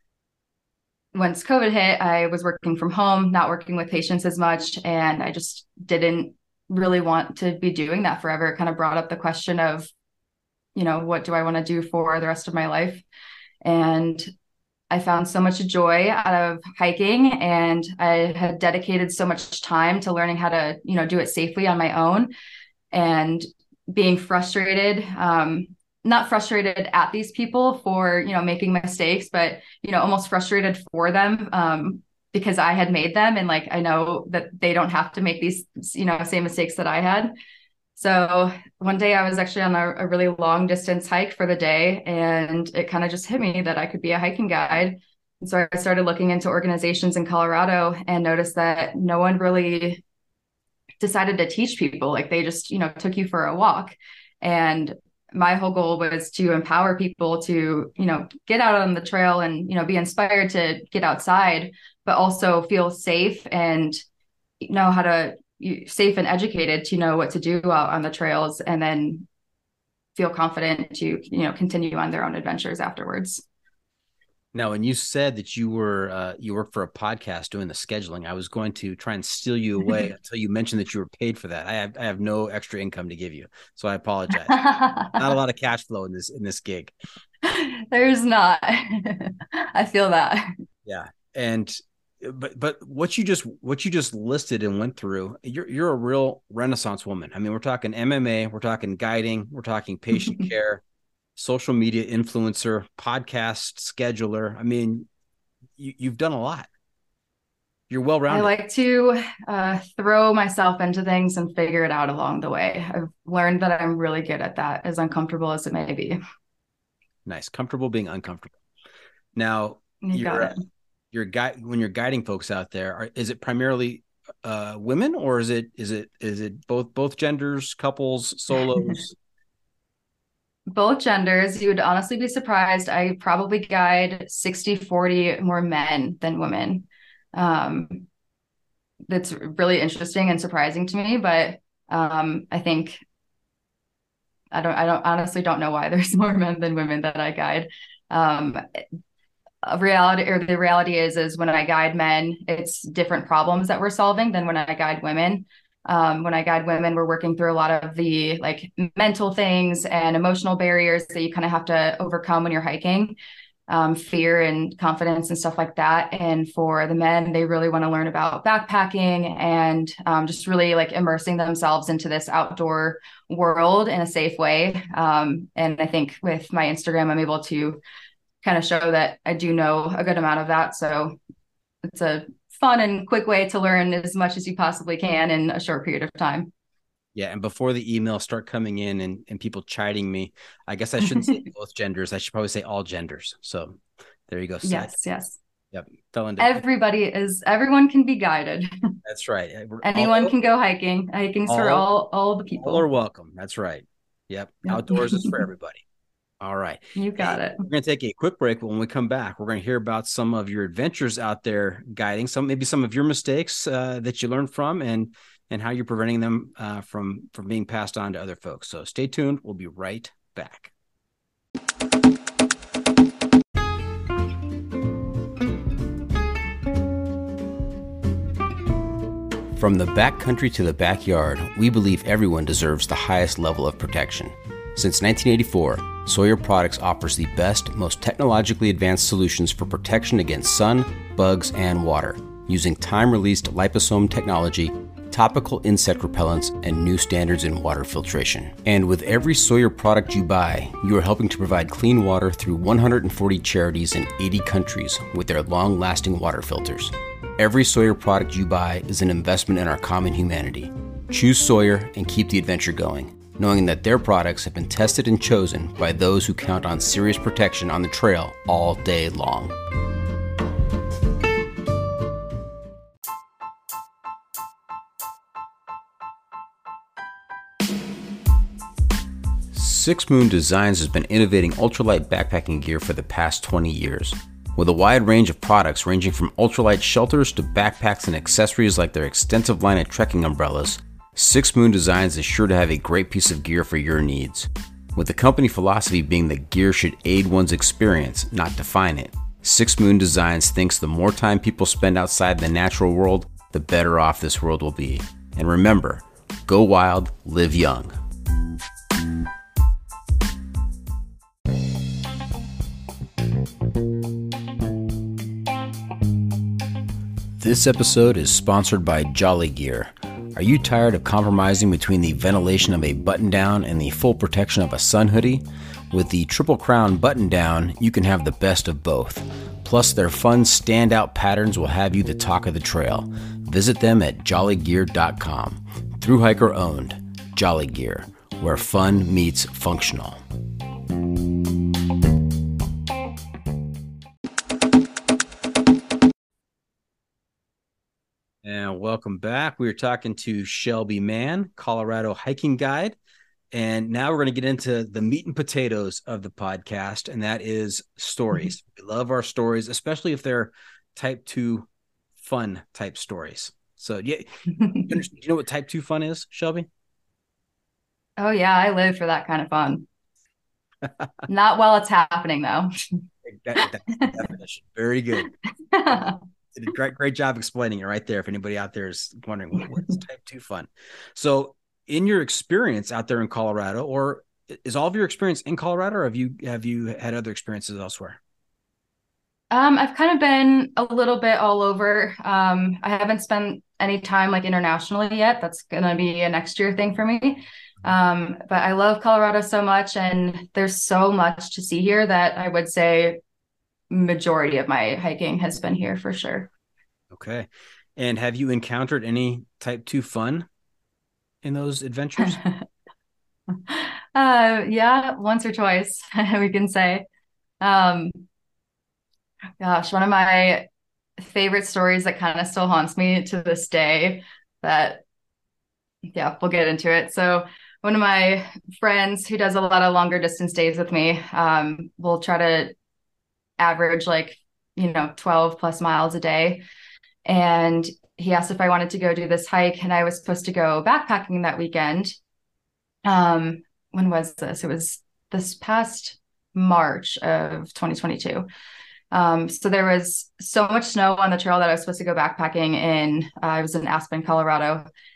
once COVID hit, I was working from home, not working with patients as much. And I just didn't really want to be doing that forever. It kind of brought up the question of, you know, what do I want to do for the rest of my life? And I found so much joy out of hiking, and I had dedicated so much time to learning how to, you know, do it safely on my own, and being frustrated, um, not frustrated at these people for, you know, making mistakes, but, you know, almost frustrated for them, um, because I had made them. And like, I know that they don't have to make these, you know, same mistakes that I had. So one day I was actually on a, a really long distance hike for the day, and it kind of just hit me that I could be a hiking guide. And so I started looking into organizations in Colorado and noticed that no one really decided to teach people. Like they just, you know, took you for a walk. And my whole goal was to empower people to, you know, get out on the trail and, you know, be inspired to get outside, but also feel safe and know how to safe and educated to know what to do out on the trails, and then feel confident to, you know, continue on their own adventures afterwards. Now, when you said that you were uh, you work for a podcast doing the scheduling, I was going to try and steal you away until you mentioned that you were paid for that. I have I have no extra income to give you, so I apologize. Not a lot of cash flow in this in this gig. There's not. I feel that. Yeah, and but but what you just what you just listed and went through, you're you're a real Renaissance woman. I mean, we're talking M M A, we're talking guiding, we're talking patient care, social media influencer, podcast scheduler. I mean, you, you've done a lot. You're well-rounded. I like to uh, throw myself into things and figure it out along the way. I've learned that I'm really good at that, as uncomfortable as it may be. Nice. Comfortable being uncomfortable. Now, You you're, got it. you're guy when you're guiding folks out there, are, is it primarily uh, women, or is it is it is it both both genders, couples, solos? Both genders. You would honestly be surprised. I probably guide sixty forty more men than women. Um, that's really interesting and surprising to me, but um, I think I don't I don't honestly don't know why there's more men than women that I guide. Um, a reality or the reality is is when I guide men, it's different problems that we're solving than when I guide women. Um, when I guide women, we're working through a lot of the like mental things and emotional barriers that you kind of have to overcome when you're hiking, um, fear and confidence and stuff like that. And for the men, they really want to learn about backpacking and um, just really like immersing themselves into this outdoor world in a safe way. Um, and I think with my Instagram, I'm able to kind of show that I do know a good amount of that. So it's a fun and quick way to learn as much as you possibly can in a short period of time. Yeah. And before the emails start coming in and, and people chiding me, I guess I shouldn't say both genders. I should probably say all genders. So there you go. Side. Yes. Yes. Yep. Fell into Everybody is, everyone can be guided. That's right. Anyone all, can go hiking. Hiking's all, for all, all the people. All are welcome. That's right. Yep. yep. Outdoors is for everybody. All right. You got hey, it. We're going to take a quick break. When we come back, we're going to hear about some of your adventures out there guiding, some maybe some of your mistakes uh, that you learned from and and how you're preventing them uh, from, from being passed on to other folks. So stay tuned. We'll be right back. From the backcountry to the backyard, we believe everyone deserves the highest level of protection. Since nineteen eighty-four, Sawyer Products offers the best, most technologically advanced solutions for protection against sun, bugs, and water, using time-released liposome technology, topical insect repellents, and new standards in water filtration. And with every Sawyer product you buy, you are helping to provide clean water through one hundred forty charities in eighty countries with their long-lasting water filters. Every Sawyer product you buy is an investment in our common humanity. Choose Sawyer and keep the adventure going, knowing that their products have been tested and chosen by those who count on serious protection on the trail all day long. Six Moon Designs has been innovating ultralight backpacking gear for the past twenty years. With a wide range of products ranging from ultralight shelters to backpacks and accessories like their extensive line of trekking umbrellas, Six Moon Designs is sure to have a great piece of gear for your needs. With the company philosophy being that gear should aid one's experience, not define it, Six Moon Designs thinks the more time people spend outside the natural world, the better off this world will be. And remember, go wild, live young. This episode is sponsored by Jolly Gear. Are you tired of compromising between the ventilation of a button-down and the full protection of a sun hoodie? With the Triple Crown button-down, you can have the best of both. Plus, their fun standout patterns will have you the talk of the trail. Visit them at jolly gear dot com. Through hiker owned, Jolly Gear, where fun meets functional. And welcome back. We were talking to Shelby Mann, Colorado hiking guide. And now we're going to get into the meat and potatoes of the podcast, and that is stories. Mm-hmm. We love our stories, especially if they're type two fun type stories. So yeah, you, do you know what type two fun is, Shelby? Oh yeah, I live for that kind of fun. Not while it's happening though. that, that's the definition. Very good. Did a great, great job explaining it right there. If anybody out there is wondering what, what's type two fun. So in your experience out there in Colorado, or is all of your experience in Colorado, or have you, have you had other experiences elsewhere? Um, I've kind of been a little bit all over. Um, I haven't spent any time like internationally yet. That's going to be a next year thing for me. Um, but I love Colorado so much, and there's so much to see here that I would say majority of my hiking has been here for sure. Okay. And have you encountered any type two fun in those adventures? uh, yeah, once or twice, we can say. Um, gosh, one of my favorite stories that kind of still haunts me to this day that, yeah, we'll get into it. So one of my friends who does a lot of longer distance days with me, um, will try to average like, you know, twelve plus miles a day. And he asked if I wanted to go do this hike, and I was supposed to go backpacking that weekend. Um, when was this? It was this past March of twenty twenty-two. Um, so there was so much snow on the trail that I was supposed to go backpacking in. Uh, I was in Aspen, Colorado.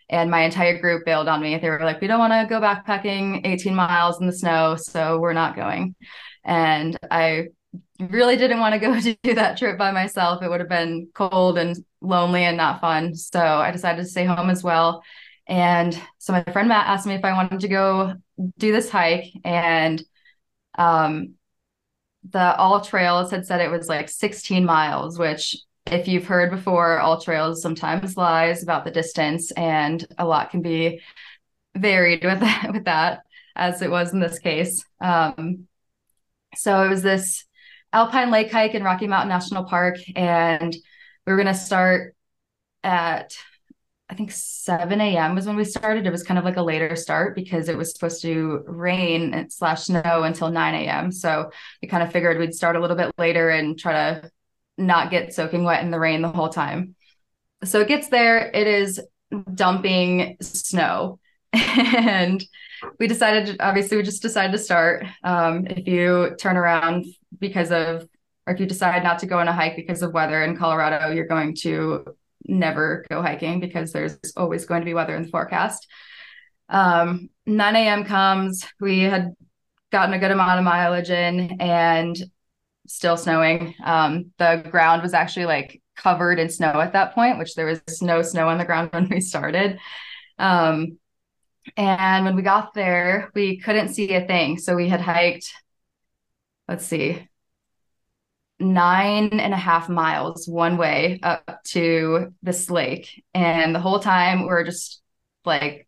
And my entire group bailed on me. They were like, we don't want to go backpacking eighteen miles in the snow, so we're not going. And I really didn't want to go to do that trip by myself. It would have been cold and lonely and not fun. So I decided to stay home as well. And so my friend Matt asked me if I wanted to go do this hike. And um, the All Trails had said it was like sixteen miles, which if you've heard before, All Trails sometimes lies about the distance, and a lot can be varied with that, with that, as it was in this case. Um, so it was this Alpine Lake hike in Rocky Mountain National Park, and we were going to start at, I think seven a.m. was when we started. It was kind of like a later start because it was supposed to rain and slash snow until nine a.m. So we kind of figured we'd start a little bit later and try to not get soaking wet in the rain the whole time. So it gets there, it is dumping snow. And we decided, obviously we just decided to start. Um, if you turn around because of, or if you decide not to go on a hike because of weather in Colorado, you're going to never go hiking because there's always going to be weather in the forecast. Um, nine a.m. comes, we had gotten a good amount of mileage in and still snowing. Um, the ground was actually like covered in snow at that point, which there was no snow on the ground when we started. Um, and when we got there, we couldn't see a thing. So we had hiked, let's see, nine and a half miles one way up to this lake. And the whole time we're just like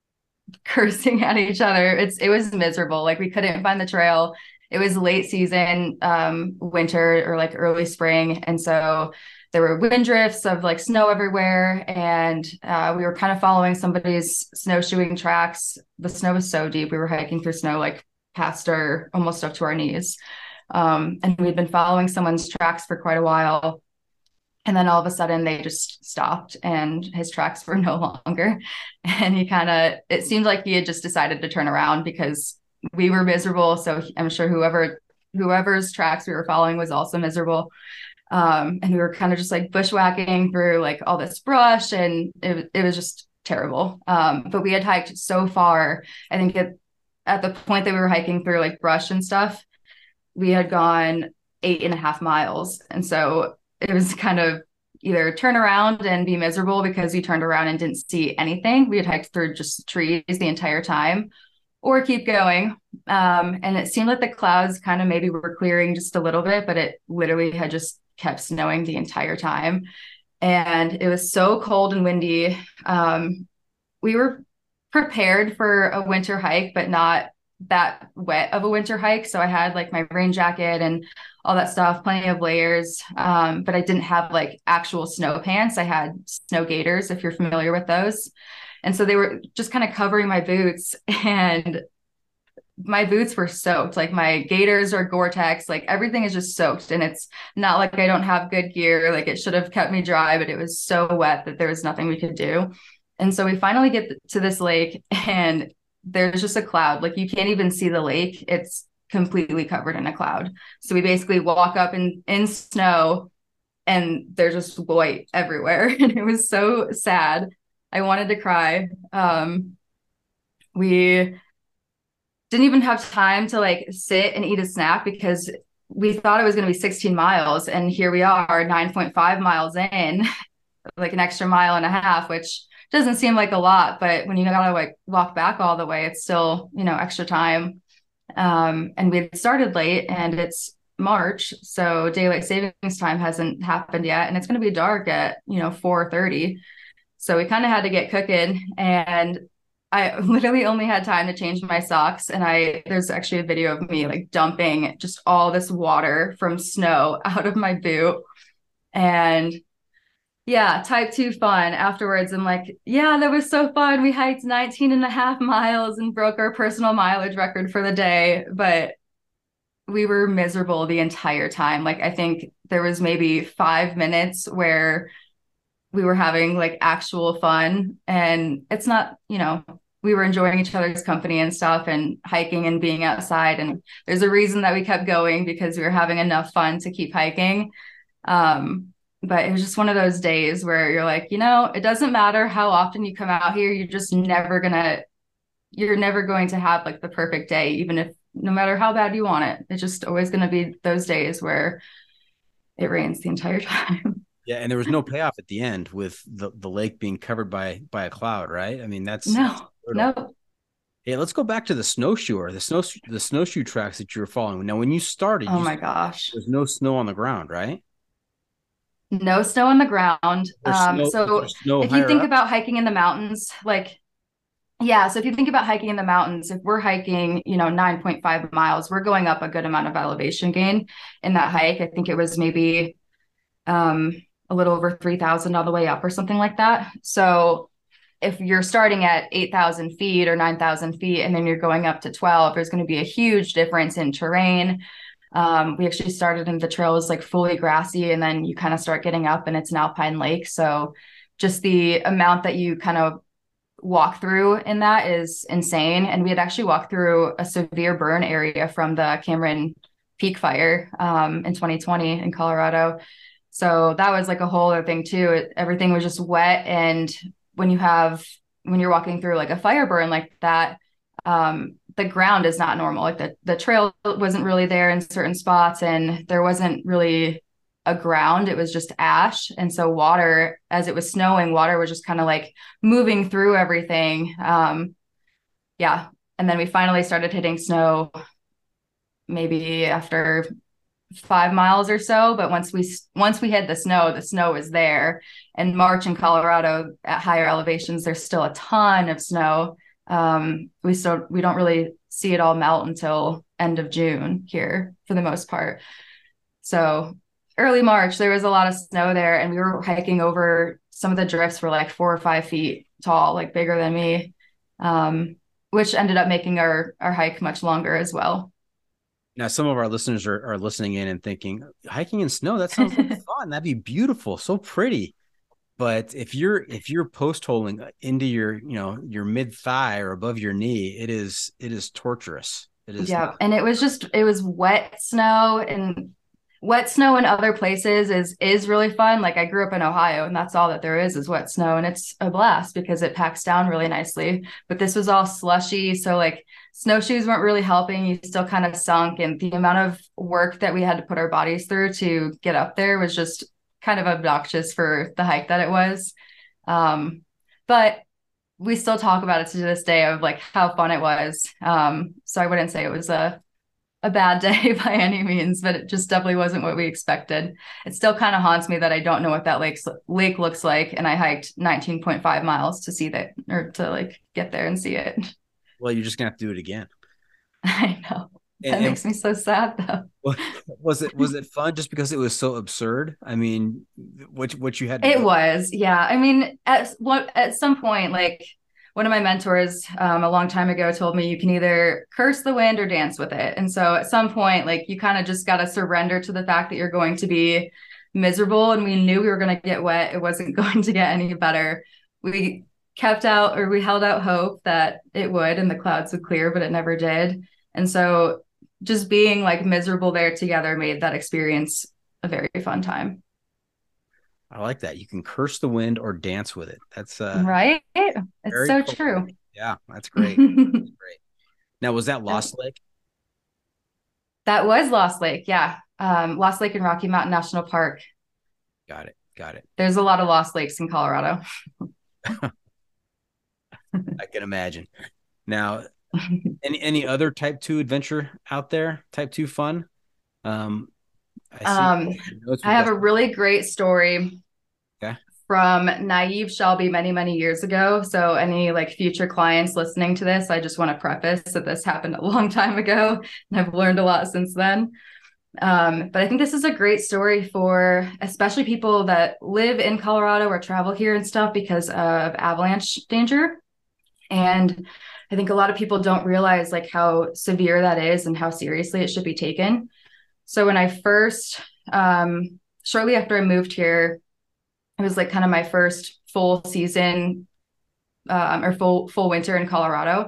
cursing at each other. It's, it was miserable. Like we couldn't find the trail. It was late season, um, winter or like early spring. And so there were wind drifts of like snow everywhere. And uh, we were kind of following somebody's snowshoeing tracks. The snow was so deep. We were hiking through snow, like past our, almost up to our knees. Um, and we'd been following someone's tracks for quite a while. And then all of a sudden they just stopped and his tracks were no longer. And he kind of, it seemed like he had just decided to turn around because we were miserable. So I'm sure whoever, whoever's tracks we were following was also miserable. Um, and we were kind of just like bushwhacking through like all this brush, and it, it was just terrible. Um, but we had hiked so far. I think it, at the point that we were hiking through like brush and stuff, we had gone eight and a half miles. And so it was kind of either turn around and be miserable because we turned around and didn't see anything. We had hiked through just trees the entire time, or keep going. Um, and it seemed like the clouds kind of maybe were clearing just a little bit, but it literally had just kept snowing the entire time. And it was so cold and windy. Um, we were prepared for a winter hike, but not that wet of a winter hike. So I had like my rain jacket and all that stuff, plenty of layers. Um, but I didn't have like actual snow pants. I had snow gaiters, if you're familiar with those. And so they were just kind of covering my boots, and my boots were soaked. Like my gaiters are Gore-Tex, like everything is just soaked. And it's not like I don't have good gear. Like it should have kept me dry, but it was so wet that there was nothing we could do. And so we finally get to this lake, and there's just a cloud. Like you can't even see the lake. It's completely covered in a cloud. So we basically walk up in, in snow, and there's just white everywhere. And it was so sad. I wanted to cry. Um, we didn't even have time to like sit and eat a snack because we thought it was going to be sixteen miles. And here we are nine point five miles in, like an extra mile and a half, which doesn't seem like a lot, but when you gotta like walk back all the way, it's still, you know, extra time. Um, and we had started late, and it's March, so daylight savings time hasn't happened yet, and it's going to be dark at, you know, four thirty. So we kind of had to get cooking, and I literally only had time to change my socks. And I, there's actually a video of me like dumping just all this water from snow out of my boot. And yeah, type two fun. Afterwards, I'm like, yeah, that was so fun. We hiked nineteen and a half miles and broke our personal mileage record for the day, but we were miserable the entire time. Like, I think there was maybe five minutes where we were having like actual fun, and it's not, you know, we were enjoying each other's company and stuff and hiking and being outside. And there's a reason that we kept going, because we were having enough fun to keep hiking. Um, but it was just one of those days where you're like, you know, it doesn't matter how often you come out here, you're just never gonna, you're never going to have like the perfect day, even if no matter how bad you want it. It's just always going to be those days where it rains the entire time. Yeah, and there was no payoff at the end with the, the lake being covered by by a cloud, right? I mean, that's no, that's no. Hey, let's go back to the snowshoe, the snow the snowshoe tracks that you were following. Now, when you started, Oh you my gosh, there's no snow on the ground, right? no snow on the ground. There's Um, snow, so there's snow if you higher think up. about hiking in the mountains, like yeah, so if you think about hiking in the mountains, if we're hiking, you know, nine point five miles, we're going up a good amount of elevation gain in that hike. I think it was maybe um, a little over three thousand all the way up or something like that. So if you're starting at eight thousand feet or nine thousand feet, and then you're going up to twelve, there's going to be a huge difference in terrain. Um, we actually started in the trails like fully grassy, and then you kind of start getting up and it's an alpine lake. So just the amount that you kind of walk through in that is insane. And we had actually walked through a severe burn area from the Cameron Peak fire um, in twenty twenty in Colorado. So that was like a whole other thing too. It, everything was just wet. And when you have, when you're walking through like a fire burn like that, um, the ground is not normal. Like the, the trail wasn't really there in certain spots, and there wasn't really a ground. It was just ash. And so water, as it was snowing, water was just kind of like moving through everything. Um, yeah. And then we finally started hitting snow maybe after five miles or so. But once we, once we hit the snow, the snow was there. And March in Colorado at higher elevations, there's still a ton of snow. Um, we still, we don't really see it all melt until end of June here for the most part. So early March, there was a lot of snow there, and we were hiking over some of the drifts were like four or five feet tall, like bigger than me, um, which ended up making our, our hike much longer as well. Now, some of our listeners are, are listening in and thinking, hiking in snow, that sounds like fun. That'd be beautiful. So pretty. But if you're, if you're post holing into your, you know, your mid thigh or above your knee, it is, it is torturous. It is. Yeah. Not- And it was just, it was wet snow, and wet snow in other places is is really fun. Like I grew up in Ohio, and that's all that there is is wet snow, and it's a blast because it packs down really nicely. But this was all slushy, so like snowshoes weren't really helping. You still kind of sunk, and the amount of work that we had to put our bodies through to get up there was just kind of obnoxious for the hike that it was. Um, but we still talk about it to this day of like how fun it was. Um, so I wouldn't say it was a a bad day by any means, but it just definitely wasn't what we expected. It still kind of haunts me that I don't know what that lake lake looks like, and I hiked nineteen point five miles to see that, or to like get there and see it. Well, you're just gonna have to do it again. I know. That And, makes me so sad though. was it was it fun just because it was so absurd? I mean, what what you had to It go- was, yeah. I mean, at what at some point, like one of my mentors um, a long time ago told me you can either curse the wind or dance with it. And so at some point, like you kind of just got to surrender to the fact that you're going to be miserable. And we knew we were going to get wet. It wasn't going to get any better. We kept out, or we held out hope that it would and the clouds would clear, but it never did. And so just being like miserable there together made that experience a very fun time. I like that. You can curse the wind or dance with it. That's uh, right. It's very so cool. true. Yeah, that's great. That's great. Now, was that Lost Lake? That was Lost Lake. Yeah. Um, Lost Lake and Rocky Mountain National Park. Got it. Got it. There's a lot of Lost Lakes in Colorado. I can imagine. Now, any any other type two adventure out there? Type two fun? Um, I, see Um, notes I have with a really great story Okay. from Naive Shelby many, many years ago. So any like future clients listening to this, I just want to preface that this happened a long time ago, and I've learned a lot since then. Um, but I think this is a great story for especially people that live in Colorado or travel here and stuff because of avalanche danger. And I think a lot of people don't realize like how severe that is and how seriously it should be taken. So when I first, um, shortly after I moved here, it was like kind of my first full season um, or full full winter in Colorado.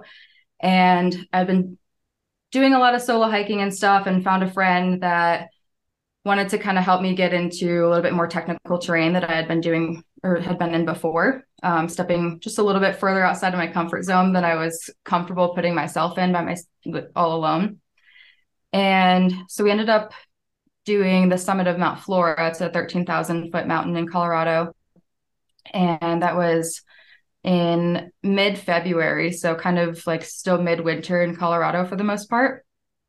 And I've been doing a lot of solo hiking and stuff, and found a friend that wanted to kind of help me get into a little bit more technical terrain that I had been doing or had been in before, um, stepping just a little bit further outside of my comfort zone than I was comfortable putting myself in by my all alone. And so we ended up doing the summit of Mount Flora. It's a thirteen thousand foot mountain in Colorado. And that was in mid-February. So kind of like still midwinter in Colorado for the most part.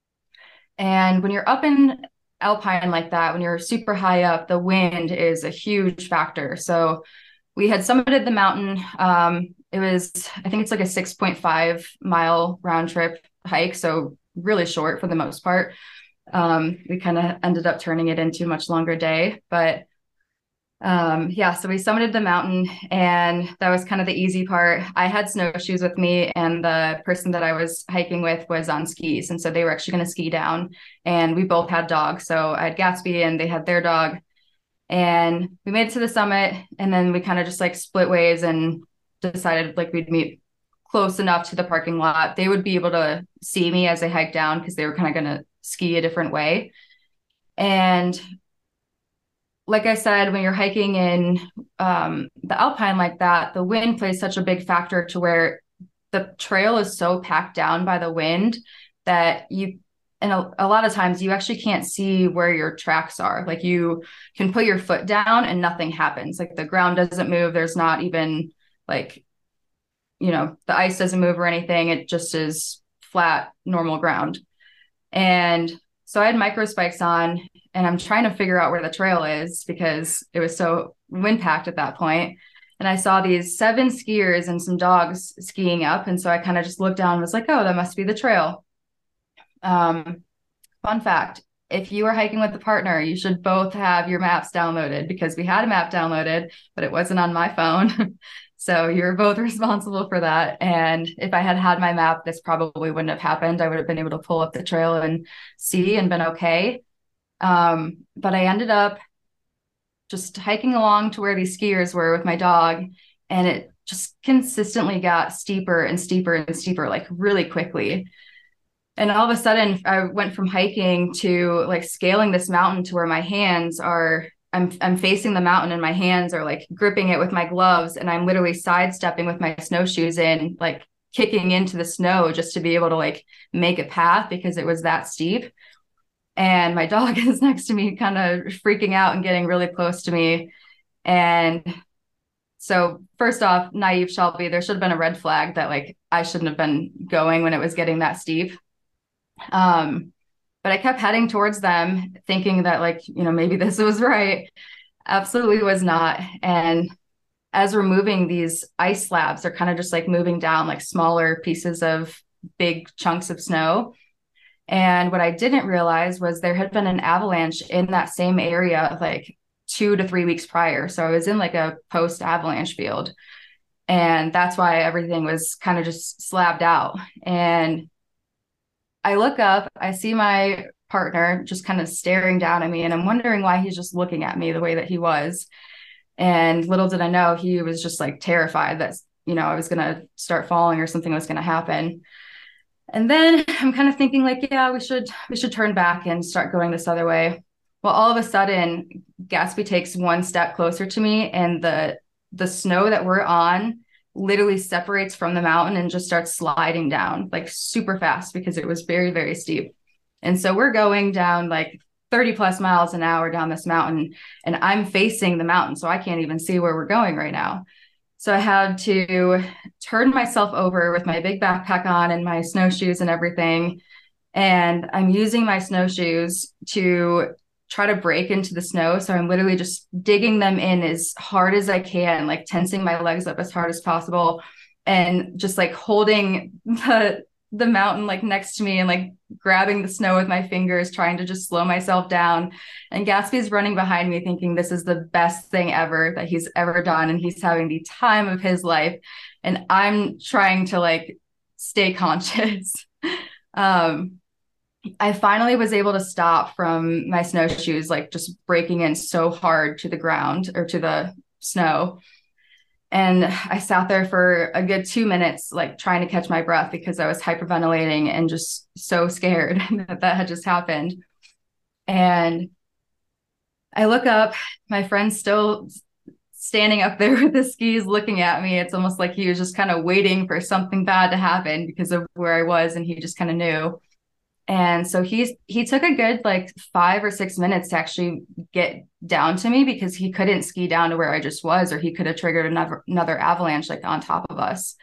And when you're up in alpine like that, when you're super high up, the wind is a huge factor. So we had summited the mountain. Um, it was, I think it's like a six point five mile round trip hike. So really short for the most part. Um, we kind of ended up turning it into a much longer day, but um, yeah, so we summited the mountain and that was kind of the easy part. I had snowshoes with me and the person that I was hiking with was on skis. And so they were actually going to ski down and we both had dogs. So I had Gatsby and they had their dog and we made it to the summit and then we kind of just like split ways and decided like we'd meet close enough to the parking lot. They would be able to see me as I hiked down because they were kind of going to ski a different way. And like I said, when you're hiking in um, the alpine like that, the wind plays such a big factor to where the trail is so packed down by the wind that you, and a, a lot of times you actually can't see where your tracks are. Like you can put your foot down and nothing happens. Like the ground doesn't move. There's not even like, you know, the ice doesn't move or anything. It just is flat, normal ground. And so I had micro spikes on and I'm trying to figure out where the trail is because it was so wind packed at that point. And I saw these seven skiers and some dogs skiing up. And so I kind of just looked down and was like, oh, that must be the trail. Um, fun fact, if you are hiking with a partner, you should both have your maps downloaded because we had a map downloaded, but it wasn't on my phone. So you're both responsible for that. And if I had had my map, this probably wouldn't have happened. I would have been able to pull up the trail and see and been okay. Um, but I ended up just hiking along to where these skiers were with my dog. And it just consistently got steeper and steeper and steeper, like really quickly. And all of a sudden I went from hiking to like scaling this mountain to where my hands are I'm I'm facing the mountain and my hands are like gripping it with my gloves and I'm literally sidestepping with my snowshoes in, like kicking into the snow just to be able to like make a path because it was that steep. And my dog is next to me kind of freaking out and getting really close to me. And so first off, naive Shelby, there should have been a red flag that like I shouldn't have been going when it was getting that steep. Um, But I kept heading towards them thinking that like, you know, maybe this was right. Absolutely was not. And as we're moving, these ice slabs are kind of just like moving down like smaller pieces of big chunks of snow. And what I didn't realize was there had been an avalanche in that same area like two to three weeks prior. So I was in like a post avalanche field. And that's why everything was kind of just slabbed out. And I look up, I see my partner just kind of staring down at me and I'm wondering why he's just looking at me the way that he was. And little did I know, he was just like terrified that, you know, I was going to start falling or something was going to happen. And then I'm kind of thinking like, yeah, we should, we should turn back and start going this other way. Well, all of a sudden Gatsby takes one step closer to me and the, the snow that we're on literally separates from the mountain and just starts sliding down like super fast because it was very, very steep. And so we're going down like thirty plus miles an hour down this mountain and I'm facing the mountain. So I can't even see where we're going right now. So I had to turn myself over with my big backpack on and my snowshoes and everything. And I'm using my snowshoes to try to break into the snow. So I'm literally just digging them in as hard as I can, like tensing my legs up as hard as possible and just like holding the, the mountain like next to me and like grabbing the snow with my fingers, trying to just slow myself down. And Gatsby's running behind me thinking this is the best thing ever that he's ever done. And he's having the time of his life. And I'm trying to like stay conscious. um, I finally was able to stop from my snowshoes, like just breaking in so hard to the ground or to the snow. And I sat there for a good two minutes, like trying to catch my breath because I was hyperventilating and just so scared that that had just happened. And I look up, my friend's still standing up there with the skis looking at me. It's almost like he was just kind of waiting for something bad to happen because of where I was, and he just kind of knew. And so he's he took a good like five or six minutes to actually get down to me, because he couldn't ski down to where I just was, or he could have triggered another another avalanche like on top of us.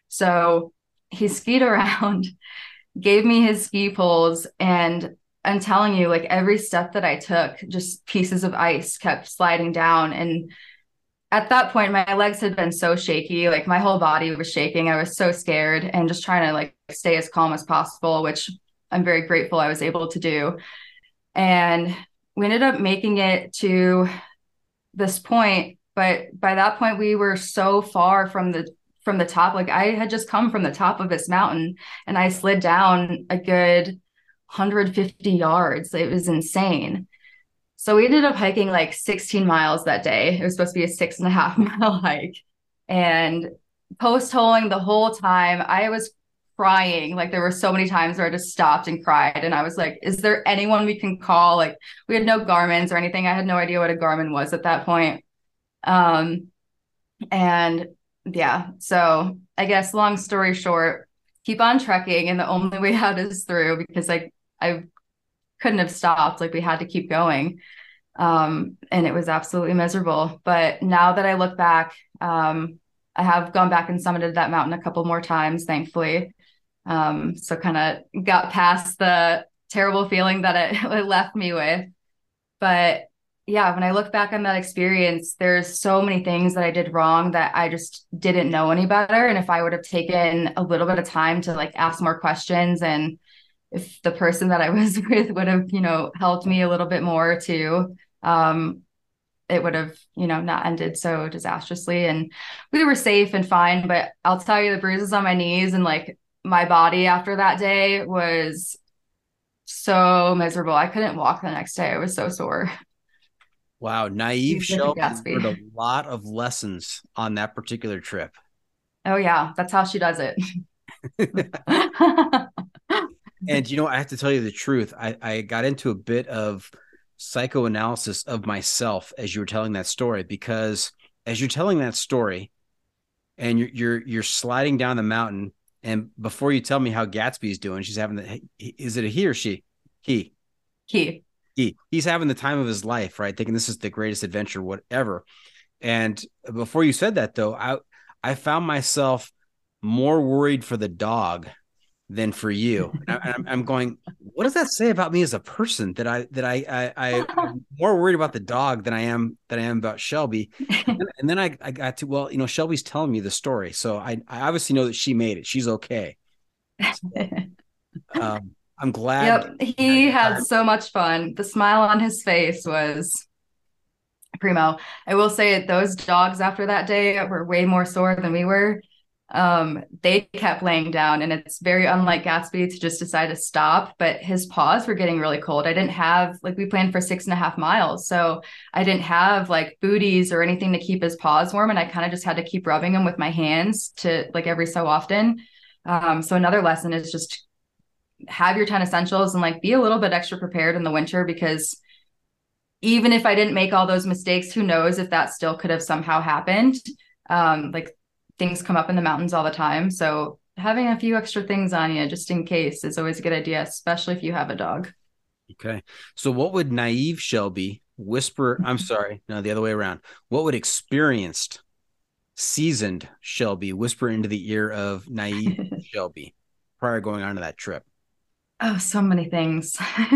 So he skied around, gave me his ski poles, and I'm telling you, like every step that I took, just pieces of ice kept sliding down. And at that point, my legs had been so shaky, like my whole body was shaking. I was so scared and just trying to like stay as calm as possible, which I'm very grateful I was able to do. And we ended up making it to this point, but by that point we were so far from the from the top. Like I had just come from the top of this mountain, and I slid down a good one hundred fifty yards. It was insane. So we ended up hiking like sixteen miles that day. It was supposed to be a six and a half mile hike. And post-holing the whole time, I was crying. Like there were so many times where I just stopped and cried. And I was like, is there anyone we can call? Like we had no Garmin's or anything. I had no idea what a Garmin was at that point. Um, and yeah, so I guess long story short, keep on trekking. And the only way out is through, because like I couldn't have stopped. Like we had to keep going. Um, and it was absolutely miserable. But now that I look back, um, I have gone back and summited that mountain a couple more times, thankfully. Um, so kind of got past the terrible feeling that it, it left me with. But yeah, when I look back on that experience, there's so many things that I did wrong that I just didn't know any better. And if I would have taken a little bit of time to like ask more questions, and if the person that I was with would have, you know, helped me a little bit more too, um, it would have, you know, not ended so disastrously. And we were safe and fine. But I'll tell you, the bruises on my knees and like my body after that day was so miserable. I couldn't walk the next day. I was so sore. Wow. Naive Shelby Gatsby. learned a lot of lessons on that particular trip. Oh yeah. That's how she does it. And, you know, I have to tell you the truth. I, I got into a bit of psychoanalysis of myself as you were telling that story, because as you're telling that story and you're, you're, you're sliding down the mountain, and before you tell me how Gatsby's doing, she's having the, is it a he or she? He. He. He. He's having the time of his life, right? Thinking this is the greatest adventure, whatever. And before you said that, though, I, I found myself more worried for the dog than for you. And I, I'm going, what does that say about me as a person? That I that I I, I I'm more worried about the dog than I am than I am about Shelby. And, and then I, I got to, well, you know, Shelby's telling me the story, so I, I obviously know that she made it. She's okay. So, um, I'm glad. Yep, he had so much fun. The smile on his face was primo. I will say those dogs after that day were way more sore than we were. Um, they kept laying down, and it's very unlike Gatsby to just decide to stop, but his paws were getting really cold. I didn't have, like, we planned for six and a half miles. So I didn't have like booties or anything to keep his paws warm. And I kind of just had to keep rubbing them with my hands to like every so often. Um, so another lesson is just have your ten essentials and like be a little bit extra prepared in the winter, because even if I didn't make all those mistakes, who knows if that still could have somehow happened. Um, like things come up in the mountains all the time. So having a few extra things on you just in case is always a good idea, especially if you have a dog. Okay. So what would naive Shelby whisper? I'm sorry. No, the other way around. What would experienced, seasoned Shelby whisper into the ear of naive Shelby prior to going on to that trip? Oh, so many things.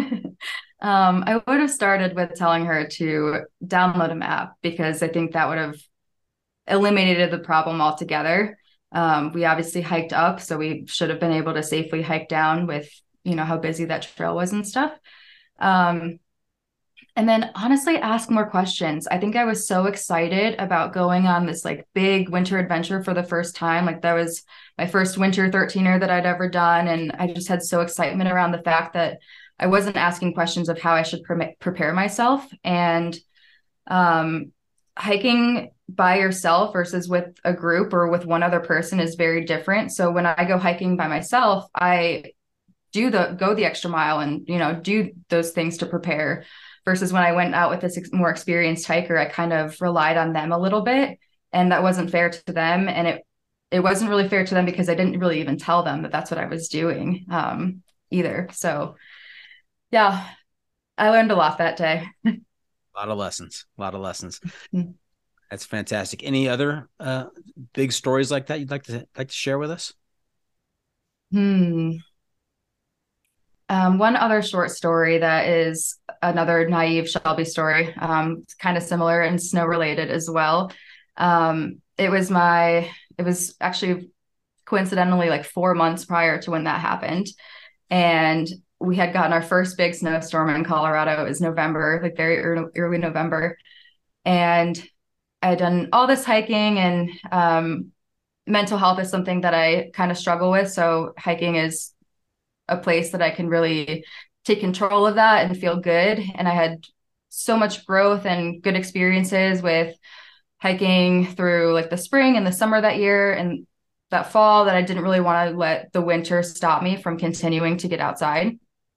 um, I would have started with telling her to download a map, because I think that would have eliminated the problem altogether. Um, we obviously hiked up, so we should have been able to safely hike down with, you know, how busy that trail was and stuff. Um, and then honestly, ask more questions. I think I was so excited about going on this like big winter adventure for the first time. Like that was my first winter thirteener that I'd ever done. And I just had so excitement around the fact that I wasn't asking questions of how I should pre- prepare myself. And um, hiking by yourself versus with a group or with one other person is very different. So when I go hiking by myself, I do the go the extra mile and, you know, do those things to prepare. versus when I went out with this ex- more experienced hiker, I kind of relied on them a little bit, and that wasn't fair to them. And it, it wasn't really fair to them because I didn't really even tell them that that's what I was doing um, either. So yeah, I learned a lot that day. A lot of lessons, a lot of lessons. That's fantastic. Any other uh, big stories like that you'd like to like to share with us? Hmm. Um, one other short story that is another naive Shelby story, um, it's kind of similar and snow related as well. Um, it was my, it was actually coincidentally like four months prior to when that happened. And we had gotten our first big snowstorm in Colorado. It was November, like very early, early November. And I had done all this hiking, and um, mental health is something that I kind of struggle with. So hiking is a place that I can really take control of that and feel good. And I had so much growth and good experiences with hiking through like the spring and the summer that year and that fall that I didn't really want to let the winter stop me from continuing to get outside.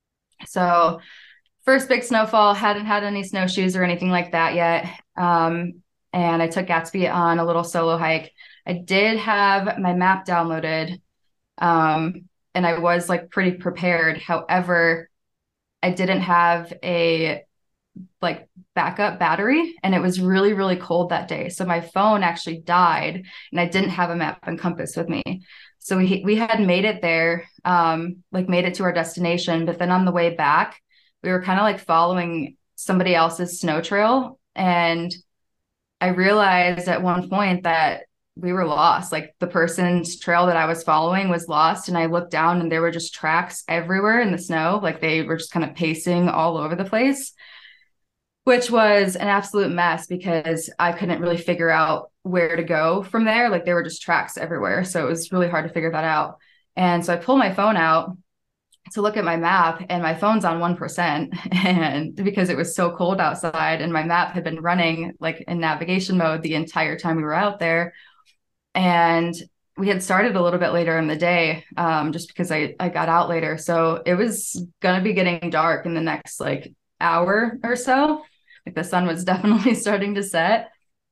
So first big snowfall, hadn't had any snowshoes or anything like that yet. Um, and I took Gatsby on a little solo hike. I did have my map downloaded, um, and I was like pretty prepared. However, I didn't have a like backup battery, and it was really, really cold that day. So my phone actually died, and I didn't have a map and compass with me. So we we had made it there, um, like made it to our destination. But then on the way back, we were kind of like following somebody else's snow trail. And I realized at one point that we were lost. Like the person's trail that I was following was lost. And I looked down and there were just tracks everywhere in the snow. Like they were just kind of pacing all over the place, which was an absolute mess because I couldn't really figure out where to go from there. Like there were just tracks everywhere. So it was really hard to figure that out. And so I pulled my phone out to look at my map, and my phone's on one percent. And because it was so cold outside, and my map had been running like in navigation mode the entire time we were out there. And we had started a little bit later in the day, um, just because I, I got out later. So it was going to be getting dark in the next like hour or so. Like the sun was definitely starting to set.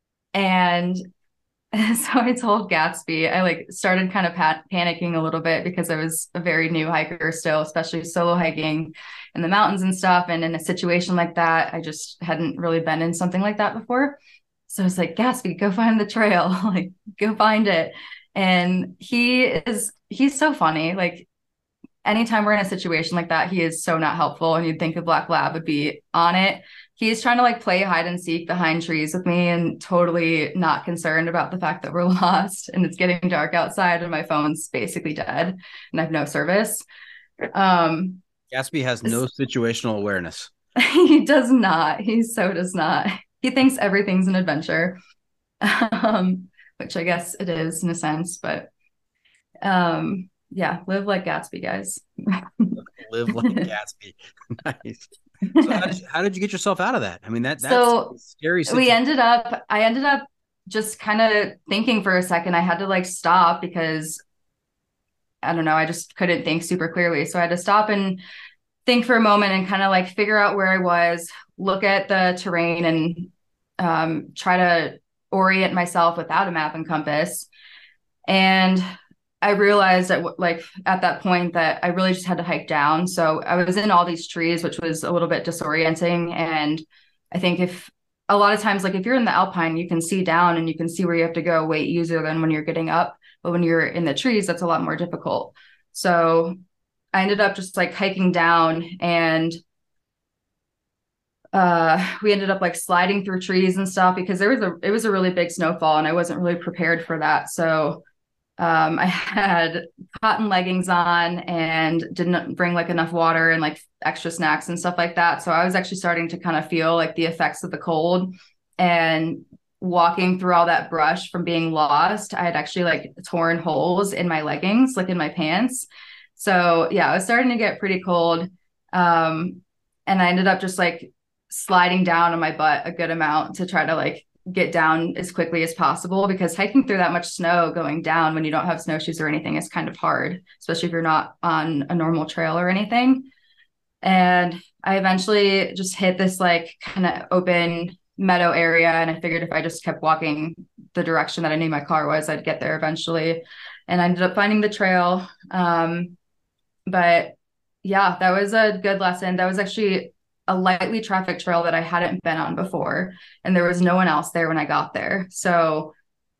And so I told Gatsby, I like started kind of pat- panicking a little bit because I was a very new hiker still, especially solo hiking in the mountains and stuff. And in a situation like that, I just hadn't really been in something like that before. So I was like, Gatsby, go find the trail, like go find it. And he is, he's so funny. Like anytime we're in a situation like that, he is so not helpful. And you'd think a black lab would be on it. He's trying to like play hide and seek behind trees with me and totally not concerned about the fact that we're lost and it's getting dark outside and my phone's basically dead and I have no service. Um, Gatsby has no situational awareness. He does not. He so does not. He thinks everything's an adventure, um, which I guess it is in a sense, but um, yeah, live like Gatsby, guys. Live like Gatsby. Nice. So how did, you, how did you get yourself out of that? I mean, that that's so scary. We ended up, I ended up just kind of thinking for a second. I had to like stop because I don't know, I just couldn't think super clearly. So I had to stop and think for a moment and kind of like figure out where I was, look at the terrain and um, try to orient myself without a map and compass. And I realized that like at that point that I really just had to hike down. So I was in all these trees, which was a little bit disorienting. And I think if a lot of times, like if you're in the Alpine, you can see down and you can see where you have to go way easier than when you're getting up. But when you're in the trees, that's a lot more difficult. So I ended up just like hiking down, and uh, we ended up like sliding through trees and stuff because there was a, it was a really big snowfall and I wasn't really prepared for that. So um, I had cotton leggings on and didn't bring like enough water and like extra snacks and stuff like that. So I was actually starting to kind of feel like the effects of the cold, and walking through all that brush from being lost, I had actually like torn holes in my leggings, like in my pants. So yeah, I was starting to get pretty cold. Um, and I ended up just like sliding down on my butt a good amount to try to like get down as quickly as possible, because hiking through that much snow going down when you don't have snowshoes or anything is kind of hard, especially if you're not on a normal trail or anything. And I eventually just hit this like kind of open meadow area. And I figured if I just kept walking the direction that I knew my car was, I'd get there eventually. And I ended up finding the trail. Um, but yeah, that was a good lesson. That was actually a lightly trafficked trail that I hadn't been on before. And there was no one else there when I got there. So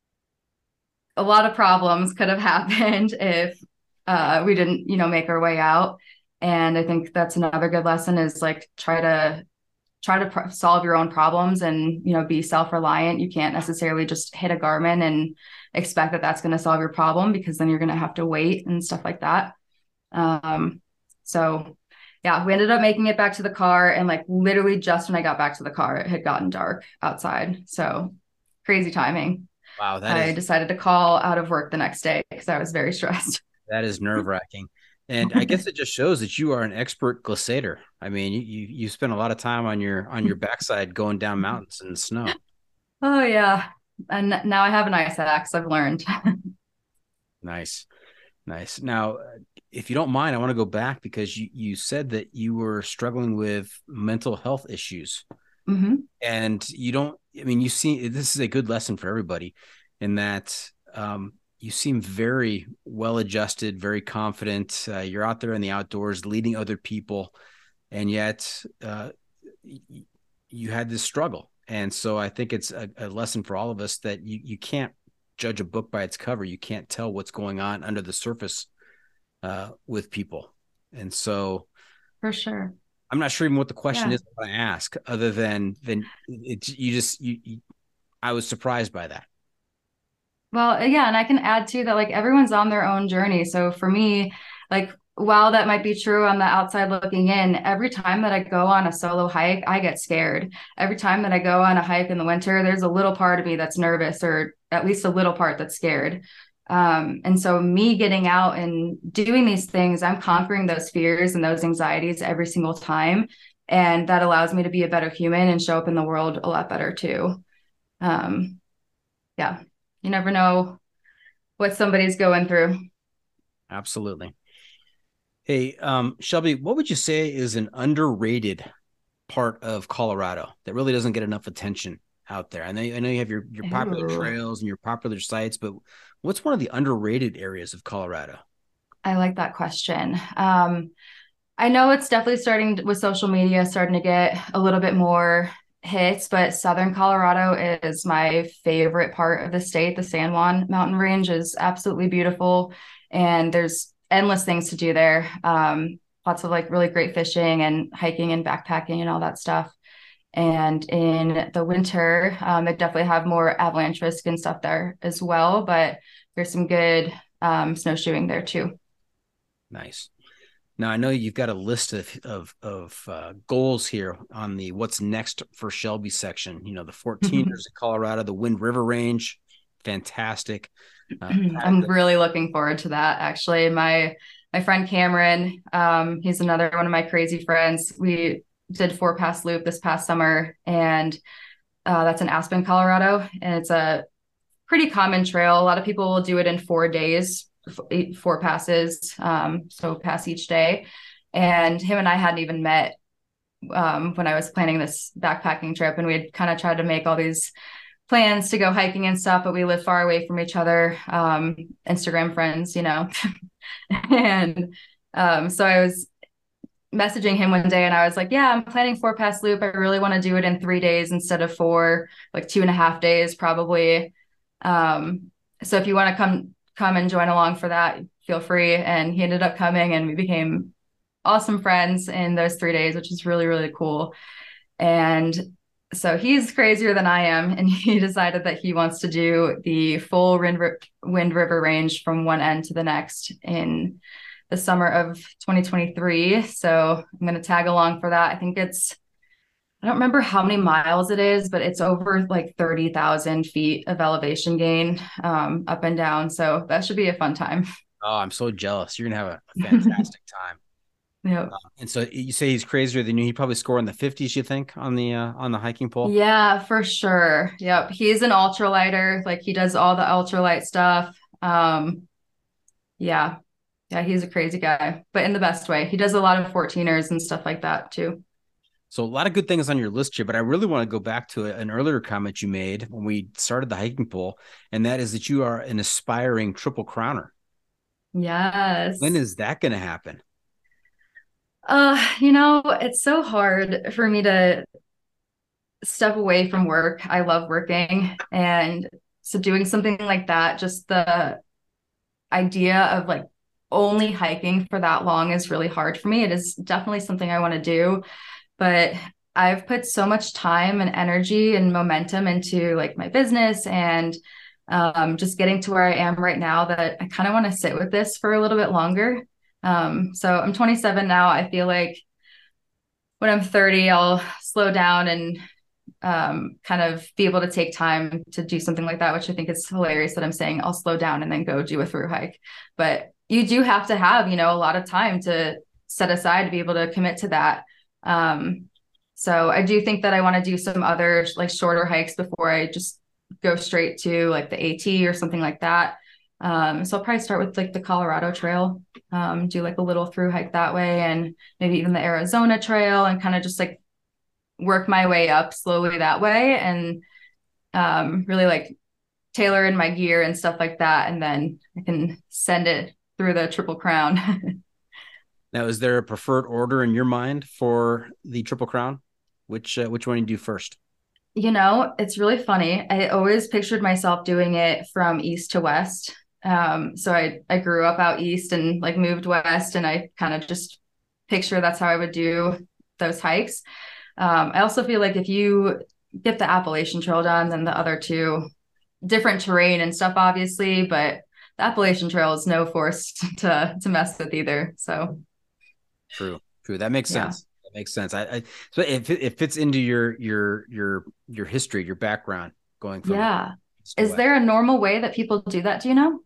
a lot of problems could have happened if uh, we didn't, you know, make our way out. And I think that's another good lesson is like try to try to pr- solve your own problems and, you know, be self-reliant. You can't necessarily just hit a Garmin and expect that that's going to solve your problem, because then you're going to have to wait and stuff like that. Um, so yeah, we ended up making it back to the car, and like literally just when I got back to the car, it had gotten dark outside. So crazy timing. Wow. That I is, decided to call out of work the next day because I was very stressed. that is nerve wracking. And I guess it just shows that you are an expert glissader. I mean, you, you, you spend a lot of time on your, on your backside going down mountains in the snow. Oh yeah. And now I have an ice axe, I've learned. Nice. Nice. Now, if you don't mind, I want to go back because you, you said that you were struggling with mental health issues. Mm-hmm. And you don't, I mean, you see, this is a good lesson for everybody in that um, you seem very well adjusted, very confident. Uh, you're out there in the outdoors leading other people. And yet uh, you had this struggle. And so I think it's a, a lesson for all of us that you, you can't judge a book by its cover. You can't tell what's going on under the surface uh, with people. And so For sure. I'm not sure even what the question Yeah. is when I ask, other than, than it, you just, you, you, I was surprised by that. Well, yeah, and I can add too that like everyone's on their own journey. So for me, like while that might be true on the outside looking in, every time that I go on a solo hike, I get scared. Every time that I go on a hike in the winter, there's a little part of me that's nervous, or at least a little part that's scared. Um, and so me getting out and doing these things, I'm conquering those fears and those anxieties every single time. And that allows me to be a better human and show up in the world a lot better too. Um, yeah. You never know what somebody's going through. Absolutely. Hey, um, Shelby, what would you say is an underrated part of Colorado that really doesn't get enough attention out there? I know, I know you have your, your popular Ooh. trails and your popular sites, but what's one of the underrated areas of Colorado? I like that question. Um, I know it's definitely starting with social media, starting to get a little bit more hits, but Southern Colorado is my favorite part of the state. The San Juan mountain range is absolutely beautiful, and there's endless things to do there. Um, lots of like really great fishing and hiking and backpacking and all that stuff. And in the winter, um, they definitely have more avalanche risk and stuff there as well, but there's some good um, snowshoeing there too. Nice. Now, I know you've got a list of of, of uh, goals here on the what's next for Shelby section. You know, the fourteeners in Colorado, the Wind River Range, fantastic. Uh, I'm really looking forward to that. Actually, my my friend Cameron, um, he's another one of my crazy friends. We did Four Pass Loop this past summer, and uh, that's in Aspen, Colorado, and it's a pretty common trail. A lot of people will do it in four days, eight, four passes, um, so pass each day. And him and I hadn't even met um, when I was planning this backpacking trip, and we had kind of tried to make all these plans to go hiking and stuff, but we live far away from each other, um, Instagram friends, you know. and um, so I was messaging him one day, and I was like, yeah, I'm planning Four Pass Loop. I really want to do it in three days instead of four, like two and a half days probably. Um, so if you want to come come and join along for that, feel free. And he ended up coming, and we became awesome friends in those three days, which is really, really cool. And so he's crazier than I am, and he decided that he wants to do the full Wind, Wind River Range from one end to the next in the summer of twenty twenty-three. So I'm going to tag along for that. I think it's, I don't remember how many miles it is, but it's over like thirty thousand feet of elevation gain um, up and down. So that should be a fun time. Oh, I'm so jealous. You're going to have a fantastic time. Yep. Uh, and so you say he's crazier than you. He probably score in the fifties, you think, on the uh, on the hiking pole? Yeah, for sure. Yep. He's an ultralighter. Like he does all the ultralight stuff. Um, yeah. Yeah, he's a crazy guy, but in the best way. He does a lot of fourteeners and stuff like that too. So a lot of good things on your list here, but I really want to go back to an earlier comment you made when we started the hiking pole, and that is that you are an aspiring triple crowner. Yes. When is that going to happen? Uh, you know, it's so hard for me to step away from work. I love working. And so doing something like that, just the idea of like only hiking for that long is really hard for me. It is definitely something I want to do, but I've put so much time and energy and momentum into like my business and um, just getting to where I am right now that I kind of want to sit with this for a little bit longer. Um, so I'm twenty-seven now. I feel like when I'm thirty, I'll slow down and um, kind of be able to take time to do something like that, which I think is hilarious that I'm saying I'll slow down and then go do a through hike. But you do have to have, you know, a lot of time to set aside to be able to commit to that. Um, so I do think that I want to do some other like shorter hikes before I just go straight to like the AT or something like that. Um, so I'll probably start with like the Colorado Trail, um, do like a little through hike that way, and maybe even the Arizona Trail, and kind of just like work my way up slowly that way, and um, really like tailor in my gear and stuff like that. And then I can send it through the Triple Crown. Now, is there a preferred order in your mind for the Triple Crown? Which, uh, which one do you do first? You know, it's really funny. I always pictured myself doing it from east to west. Um, so I, I grew up out east and like moved west, and I kind of just picture that's how I would do those hikes. Um, I also feel like if you get the Appalachian Trail done, then the other two, different terrain and stuff, obviously, but the Appalachian Trail is no force to to mess with either. So true, true. That makes yeah. sense. That makes sense. I, I so it, it fits into your your your your history, your background, going from Yeah. east to Is west. there a normal way that people do that? Do you know?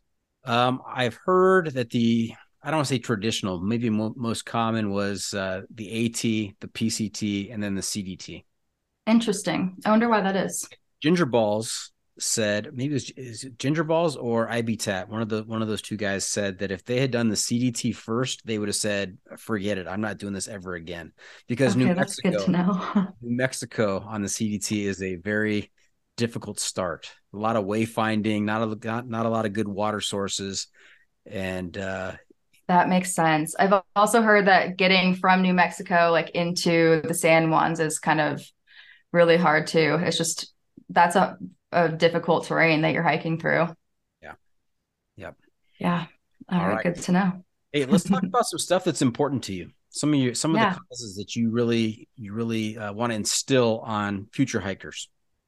Um, I've heard that the I don't want to say traditional, maybe mo- most common was uh, the AT, the P C T, and then the C D T. Interesting. I wonder why that is. Ginger Balls said, maybe it was is it Ginger Balls or I B Tat. One of the one of those two guys said that if they had done the C D T first, they would have said, "Forget it, I'm not doing this ever again." Because Okay, New that's good Mexico, to know. New Mexico on the C D T is a very difficult start. A lot of wayfinding, not a not, not a lot of good water sources, and uh, That makes sense. I've also heard that getting from New Mexico like into the San Juans is kind of really hard too. It's just that's a, a difficult terrain that you're hiking through. yeah, yep. Yeah. All, All right, right. good to know. Hey, let's talk about some stuff that's important to you. Some of your some of Yeah. the causes that you really you really uh, want to instill on future hikers.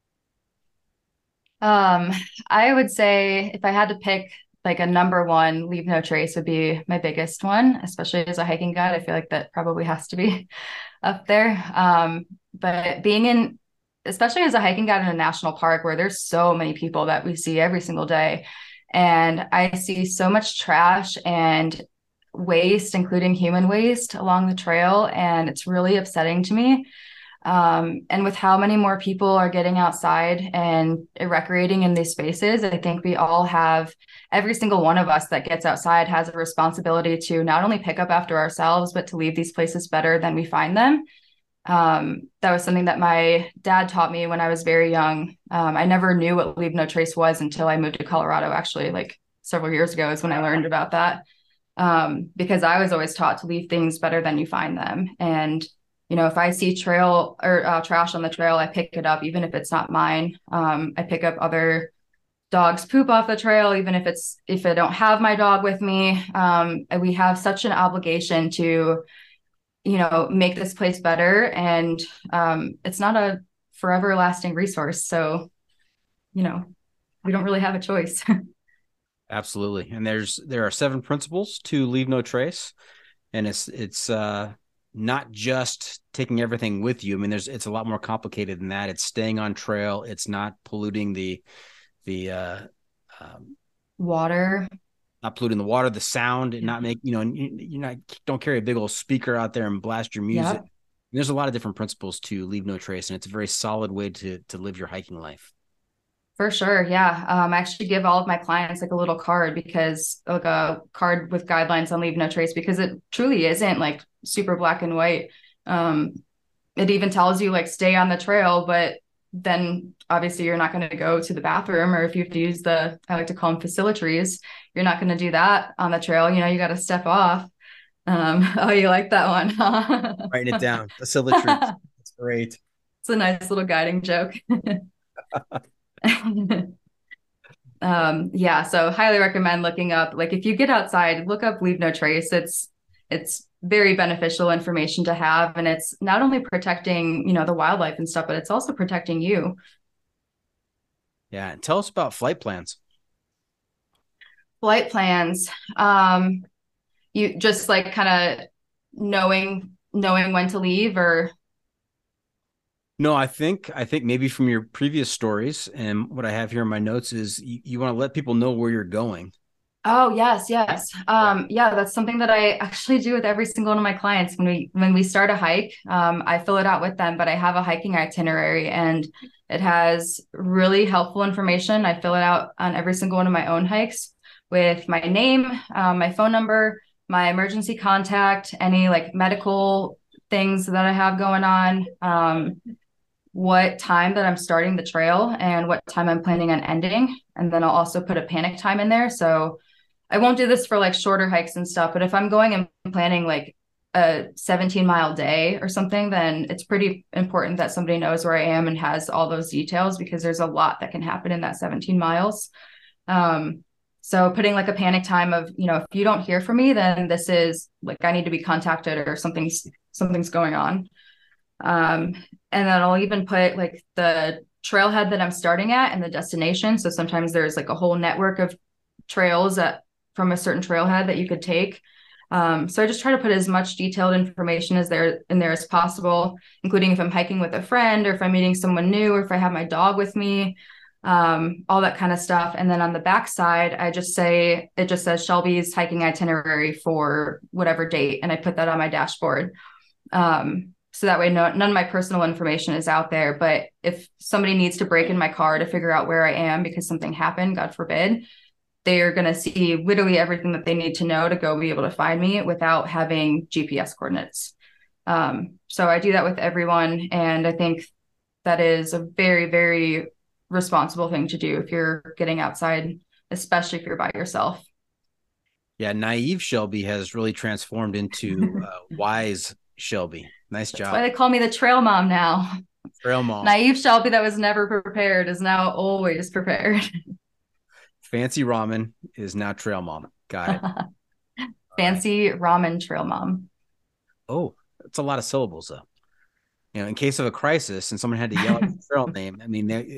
Um, I would say if I had to pick like a number one, leave no trace would be my biggest one, especially as a hiking guide. I feel like that probably has to be up there. Um, but being in, especially as a hiking guide in a national park where there's so many people that we see every single day, and I see so much trash and waste, including human waste, along the trail, and it's really upsetting to me. Um, and with how many more people are getting outside and recreating in these spaces, I think we all have, every single one of us that gets outside has a responsibility to not only pick up after ourselves, but to leave these places better than we find them. Um, that was something that my dad taught me when I was very young. Um, I never knew what Leave No Trace was until I moved to Colorado, actually, like several years ago is when I learned about that. Um, because I was always taught to leave things better than you find them. And you know, if I see trail or uh, trash on the trail, I pick it up, even if it's not mine. Um, I pick up other dogs' poop off the trail, even if it's if I don't have my dog with me. Um, and we have such an obligation to, you know, make this place better. And um, it's not a forever lasting resource. So, you know, we don't really have a choice. Absolutely. And there's there are seven principles to leave no trace. And it's it's uh not just taking everything with you. I mean, there's it's a lot more complicated than that. It's staying on trail. It's not polluting the the uh, um, Water. not polluting the water, the sound, and not make you know you, you not don't carry a big old speaker out there and blast your music. Yep. There's a lot of different principles to leave no trace, and it's a very solid way to to live your hiking life. For sure. Yeah. Um, I actually give all of my clients like a little card because like a card with guidelines on Leave No Trace, because it truly isn't like super black and white. Um, it even tells you like stay on the trail, but then obviously you're not going to go to the bathroom, or if you have to use the, I like to call them facilitaries, you're not going to do that on the trail. You know, you got to step off. Um, oh, you like that one, huh? Writing it down. Facilitaries. That's great. It's a nice little guiding joke. um yeah, so highly recommend looking up, like if you get outside, look up Leave No Trace. it's it's very beneficial information to have, and it's not only protecting, you know, the wildlife and stuff, but it's also protecting you. Yeah, and tell us about flight plans. Flight plans, um you just like kind of knowing knowing when to leave, or No, I think I think maybe from your previous stories and what I have here in my notes is you, you want to let people know where you're going. Oh, yes, yes. Um, yeah, that's something that I actually do with every single one of my clients. When we when we start a hike, um, I fill it out with them, but I have a hiking itinerary, and it has really helpful information. I fill it out on every single one of my own hikes with my name, um, my phone number, my emergency contact, any like medical things that I have going on, um, what time that I'm starting the trail, and what time I'm planning on ending. And then I'll also put a panic time in there. So I won't do this for like shorter hikes and stuff, but if I'm going and planning like a seventeen mile day or something, then it's pretty important that somebody knows where I am and has all those details, because there's a lot that can happen in that seventeen miles. Um, so putting like a panic time of, you know, if you don't hear from me, then this is like, I need to be contacted, or something's, something's going on. Um, and then I'll even put like the trailhead that I'm starting at and the destination. So sometimes there's like a whole network of trails that from a certain trailhead that you could take. Um, so I just try to put as much detailed information as there in there as possible, including if I'm hiking with a friend, or if I'm meeting someone new, or if I have my dog with me, um, all that kind of stuff. And then on the back side, I just say, it just says Shelby's hiking itinerary for whatever date. And I put that on my dashboard. Um, so that way, no, none of my personal information is out there. But if somebody needs to break in my car to figure out where I am because something happened, God forbid, they are going to see literally everything that they need to know to go be able to find me without having G P S coordinates. Um, so I do that with everyone. And I think that is a very, very responsible thing to do if you're getting outside, especially if you're by yourself. Yeah, naive Shelby has really transformed into uh, wise Shelby. Nice job. That's why they call me the trail mom now. Trail mom. Naive Shelby that was never prepared is now always prepared. Fancy ramen is now trail mom. Got it. Fancy right. Ramen trail mom. Oh, that's a lot of syllables, though. You know, in case of a crisis and someone had to yell out the trail name, I mean, it's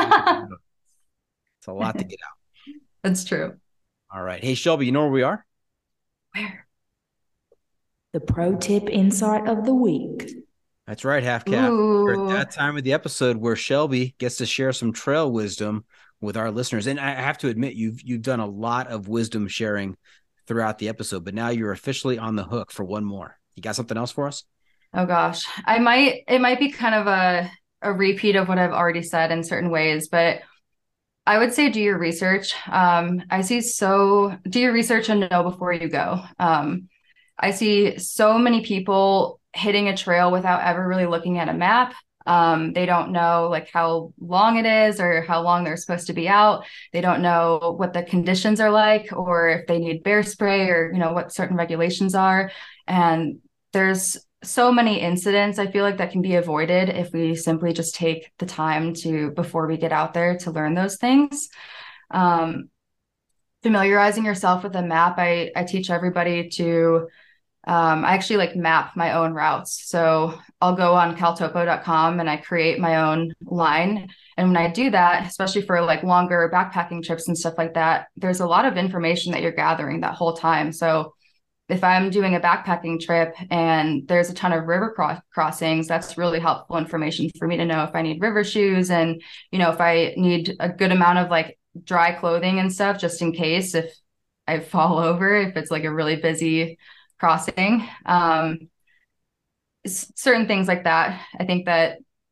a lot to get out. That's true. All right. Hey, Shelby, you know where we are? Where? The pro tip insight of the week. That's right, Half Cap. We're at that time of the episode where Shelby gets to share some trail wisdom with our listeners. And I have to admit, you've you've done a lot of wisdom sharing throughout the episode, but now you're officially on the hook for one more. You got something else for us? Oh gosh, I might, it might be kind of a, a repeat of what I've already said in certain ways, but I would say do your research. Um, I see so, do your research and know before you go. Um, I see so many people hitting a trail without ever really looking at a map. Um, they don't know like how long it is or how long they're supposed to be out. They don't know what the conditions are like, or if they need bear spray, or, you know, what certain regulations are. And there's so many incidents, I feel like, that can be avoided if we simply just take the time to, before we get out there, to learn those things. Um, familiarizing yourself with a map. I, I teach everybody to, um, I actually like map my own routes. So I'll go on caltopo dot com and I create my own line. And when I do that, especially for like longer backpacking trips and stuff like that, there's a lot of information that you're gathering that whole time. So if I'm doing a backpacking trip and there's a ton of river cro- crossings, that's really helpful information for me to know if I need river shoes, and, you know, if I need a good amount of like dry clothing and stuff, just in case if I fall over, if it's like a really busy crossing. Um, certain things like that. I think that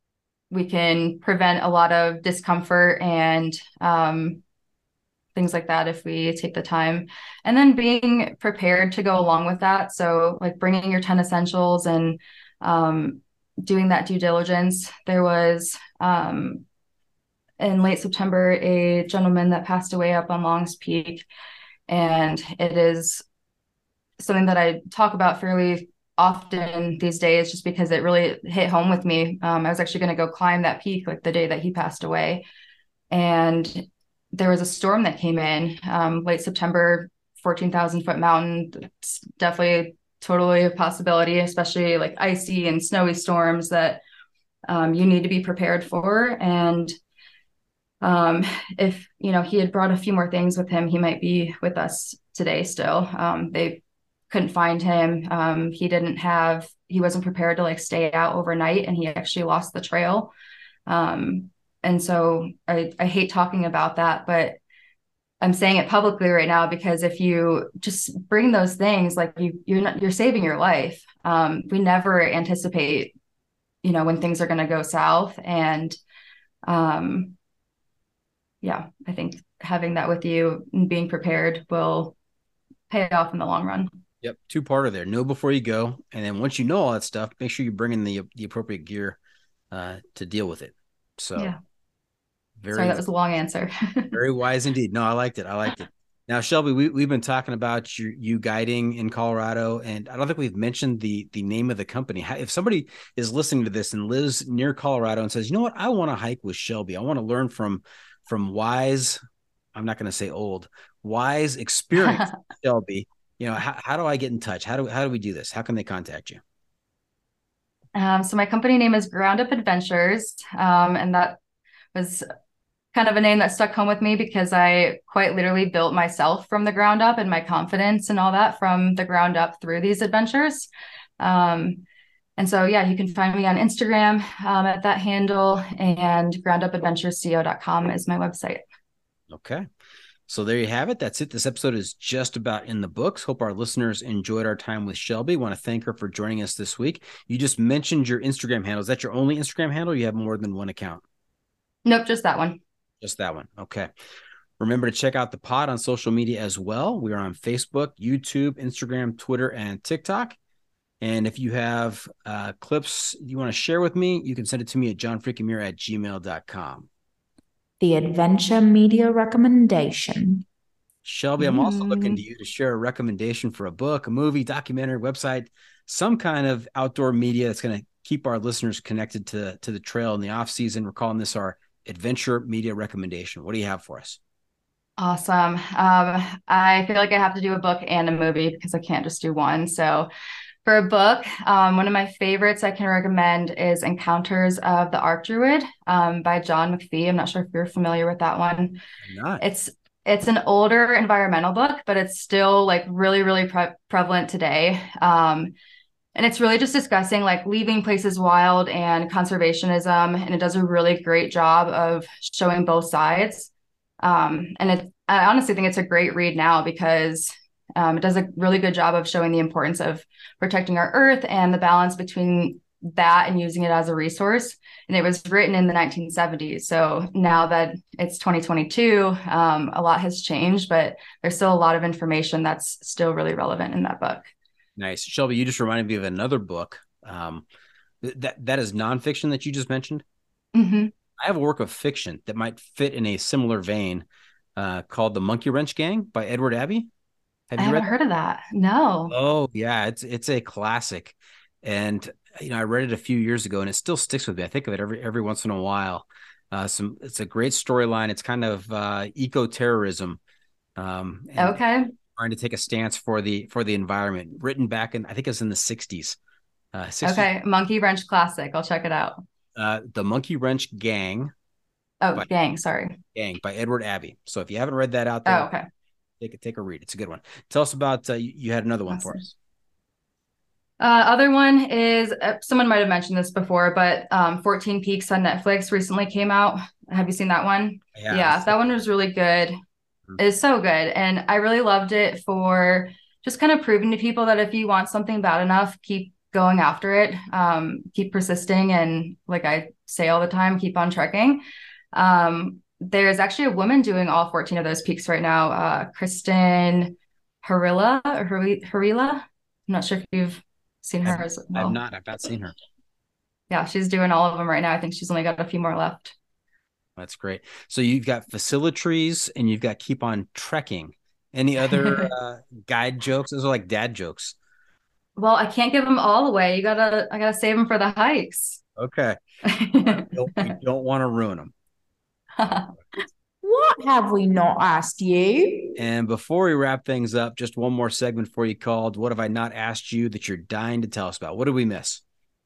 we can prevent a lot of discomfort and um, things like that if we take the time. And then being prepared to go along with that. So like bringing your ten essentials and um, doing that due diligence. There was um, in late September, a gentleman that passed away up on Longs Peak. And it is something that I talk about fairly often these days, just because it really hit home with me. Um, I was actually going to go climb that peak like the day that he passed away. And there was a storm that came in um, late September, fourteen thousand foot mountain. It's definitely totally a possibility, especially like icy and snowy storms that um, you need to be prepared for. And um, if, you know, he had brought a few more things with him, he might be with us today still. Um, they couldn't find him. Um, he didn't have, he wasn't prepared to like stay out overnight, and he actually lost the trail. Um, and so I, I hate talking about that, but I'm saying it publicly right now, because if you just bring those things, like you, you're not, you're saving your life. Um, we never anticipate, you know, when things are going to go south. And, um, yeah, I think having that with you and being prepared will pay off in the long run. Yep. Two-parter there. Know before you go. And then once you know all that stuff, make sure you bring in the, the appropriate gear uh, to deal with it. So yeah. Very, Sorry, that was a long answer. Very wise indeed. No, I liked it. I liked it. Now, Shelby, we, we've been talking about you, you guiding in Colorado, and I don't think we've mentioned the the name of the company. If somebody is listening to this and lives near Colorado and says, you know what, I want to hike with Shelby. I want to learn from, from wise, I'm not going to say old, wise, experienced Shelby. You know, how, how do I get in touch? How do, how do we do this? How can they contact you? Um, so my company name is Ground Up Adventures. Um, and that was kind of a name that stuck home with me, because I quite literally built myself from the ground up, and my confidence and all that from the ground up through these adventures. Um, and so, yeah, you can find me on Instagram um, at that handle, and ground up adventures co dot com is my website. Okay. So there you have it. That's it. This episode is just about in the books. Hope our listeners enjoyed our time with Shelby. Want to thank her for joining us this week. You just mentioned your Instagram handle. Is that your only Instagram handle, or you have more than one account? Nope, just that one. Just that one. Okay. Remember to check out the pod on social media as well. We are on Facebook, YouTube, Instagram, Twitter, and TikTok. And if you have uh, clips you want to share with me, you can send it to me at john freaking muir at gmail dot com. The Adventure Media Recommendation. Shelby, I'm also looking to you to share a recommendation for a book, a movie, documentary, website, some kind of outdoor media that's going to keep our listeners connected to, to the trail in the off season. We're calling this our Adventure Media Recommendation. What do you have for us? Awesome. Um, I feel like I have to do a book and a movie, because I can't just do one. So for a book, um, one of my favorites I can recommend is Encounters of the Arc Druid um, by John McPhee. I'm not sure if you're familiar with that one. I'm not. It's it's an older environmental book, but it's still like really, really pre- prevalent today. Um, and it's really just discussing like leaving places wild and conservationism. And it does a really great job of showing both sides. Um, and it, I honestly think it's a great read now, because Um, it does a really good job of showing the importance of protecting our earth and the balance between that and using it as a resource. And it was written in the nineteen seventies. So now that it's twenty twenty-two, um, a lot has changed, but there's still a lot of information that's still really relevant in that book. Nice. Shelby, you just reminded me of another book. Um, that, that is nonfiction that you just mentioned. Mm-hmm. I have a work of fiction that might fit in a similar vein uh, called The Monkey Wrench Gang by Edward Abbey. Have I you haven't read heard of that. No. Oh yeah, it's it's a classic, and you know I read it a few years ago, and it still sticks with me. I think of it every every once in a while. Uh, some it's a great storyline. It's kind of uh, eco terrorism. Um, okay. Trying to take a stance for the for the environment. Written back in I think it's in the sixties. Uh, sixties. Okay, Monkey Wrench classic. I'll check it out. Uh, The Monkey Wrench Gang. Oh, by, gang. Sorry. Gang by Edward Abbey. So if you haven't read that out there, oh, okay. Take a, take a read. It's a good one. Tell us about, uh, you, you had another one Awesome. for us. Uh, other one is, uh, someone might have mentioned this before, but um, fourteen Peaks on Netflix recently came out. Have you seen that one? Yeah, yeah that one was really good. Mm-hmm. It's so good. And I really loved it for just kind of proving to people that if you want something bad enough, keep going after it, um, keep persisting, and like I say all the time, keep on trekking. Um, there's actually a woman doing all fourteen of those peaks right now, uh, Kristen Harila or Harila. I'm not sure if you've seen her I've, as I've well. not. I've not seen her. Yeah, she's doing all of them right now. I think she's only got a few more left. That's great. So you've got Facilitrees and you've got Keep on Trekking. Any other uh, guide jokes? Those are like dad jokes. Well, I can't give them all away. You gotta, I gotta save them for the hikes. Okay. You don't, you don't want to ruin them. What have we not asked you? And before we wrap things up, just one more segment for you called What Have I Not Asked You That You're Dying to Tell Us About? What did we miss?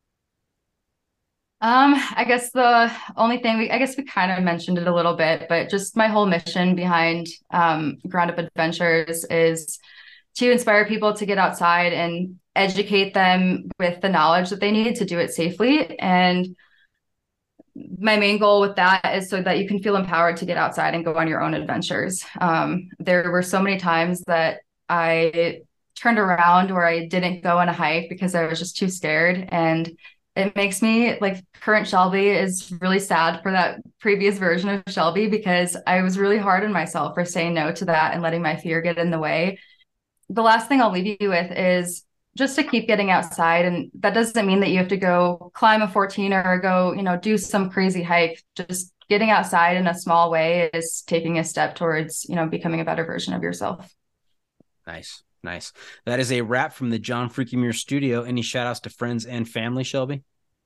Um, I guess the only thing we, I guess we kind of mentioned it a little bit, but just my whole mission behind um, Ground Up Adventures is to inspire people to get outside and educate them with the knowledge that they need to do it safely. And my main goal with that is so that you can feel empowered to get outside and go on your own adventures. Um, there were so many times that I turned around where I didn't go on a hike because I was just too scared. And it makes me like current Shelby is really sad for that previous version of Shelby because I was really hard on myself for saying no to that and letting my fear get in the way. The last thing I'll leave you with is just to keep getting outside. And that doesn't mean that you have to go climb a fourteen or go, you know, do some crazy hike. Just getting outside in a small way is taking a step towards, you know, becoming a better version of yourself. Nice. Nice. That is a wrap from the John Freaky Muir studio. Any shout outs to friends and family, Shelby?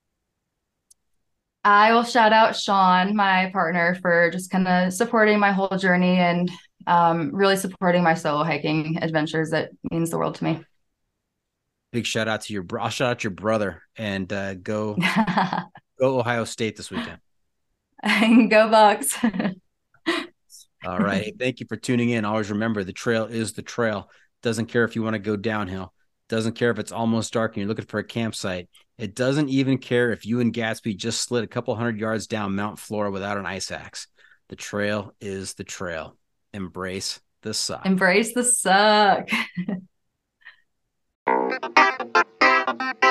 I will shout out Sean, my partner, for just kind of supporting my whole journey and um, really supporting my solo hiking adventures. That means the world to me. Big shout out to your bro. I'll shout out your brother and uh, go go Ohio State this weekend. Go Bucks. All right. Hey, thank you for tuning in. Always remember the trail is the trail. Doesn't care if you want to go downhill. Doesn't care if it's almost dark and you're looking for a campsite. It doesn't even care if you and Gatsby just slid a couple hundred yards down Mount Flora without an ice axe. The trail is the trail. Embrace the suck. Embrace the suck.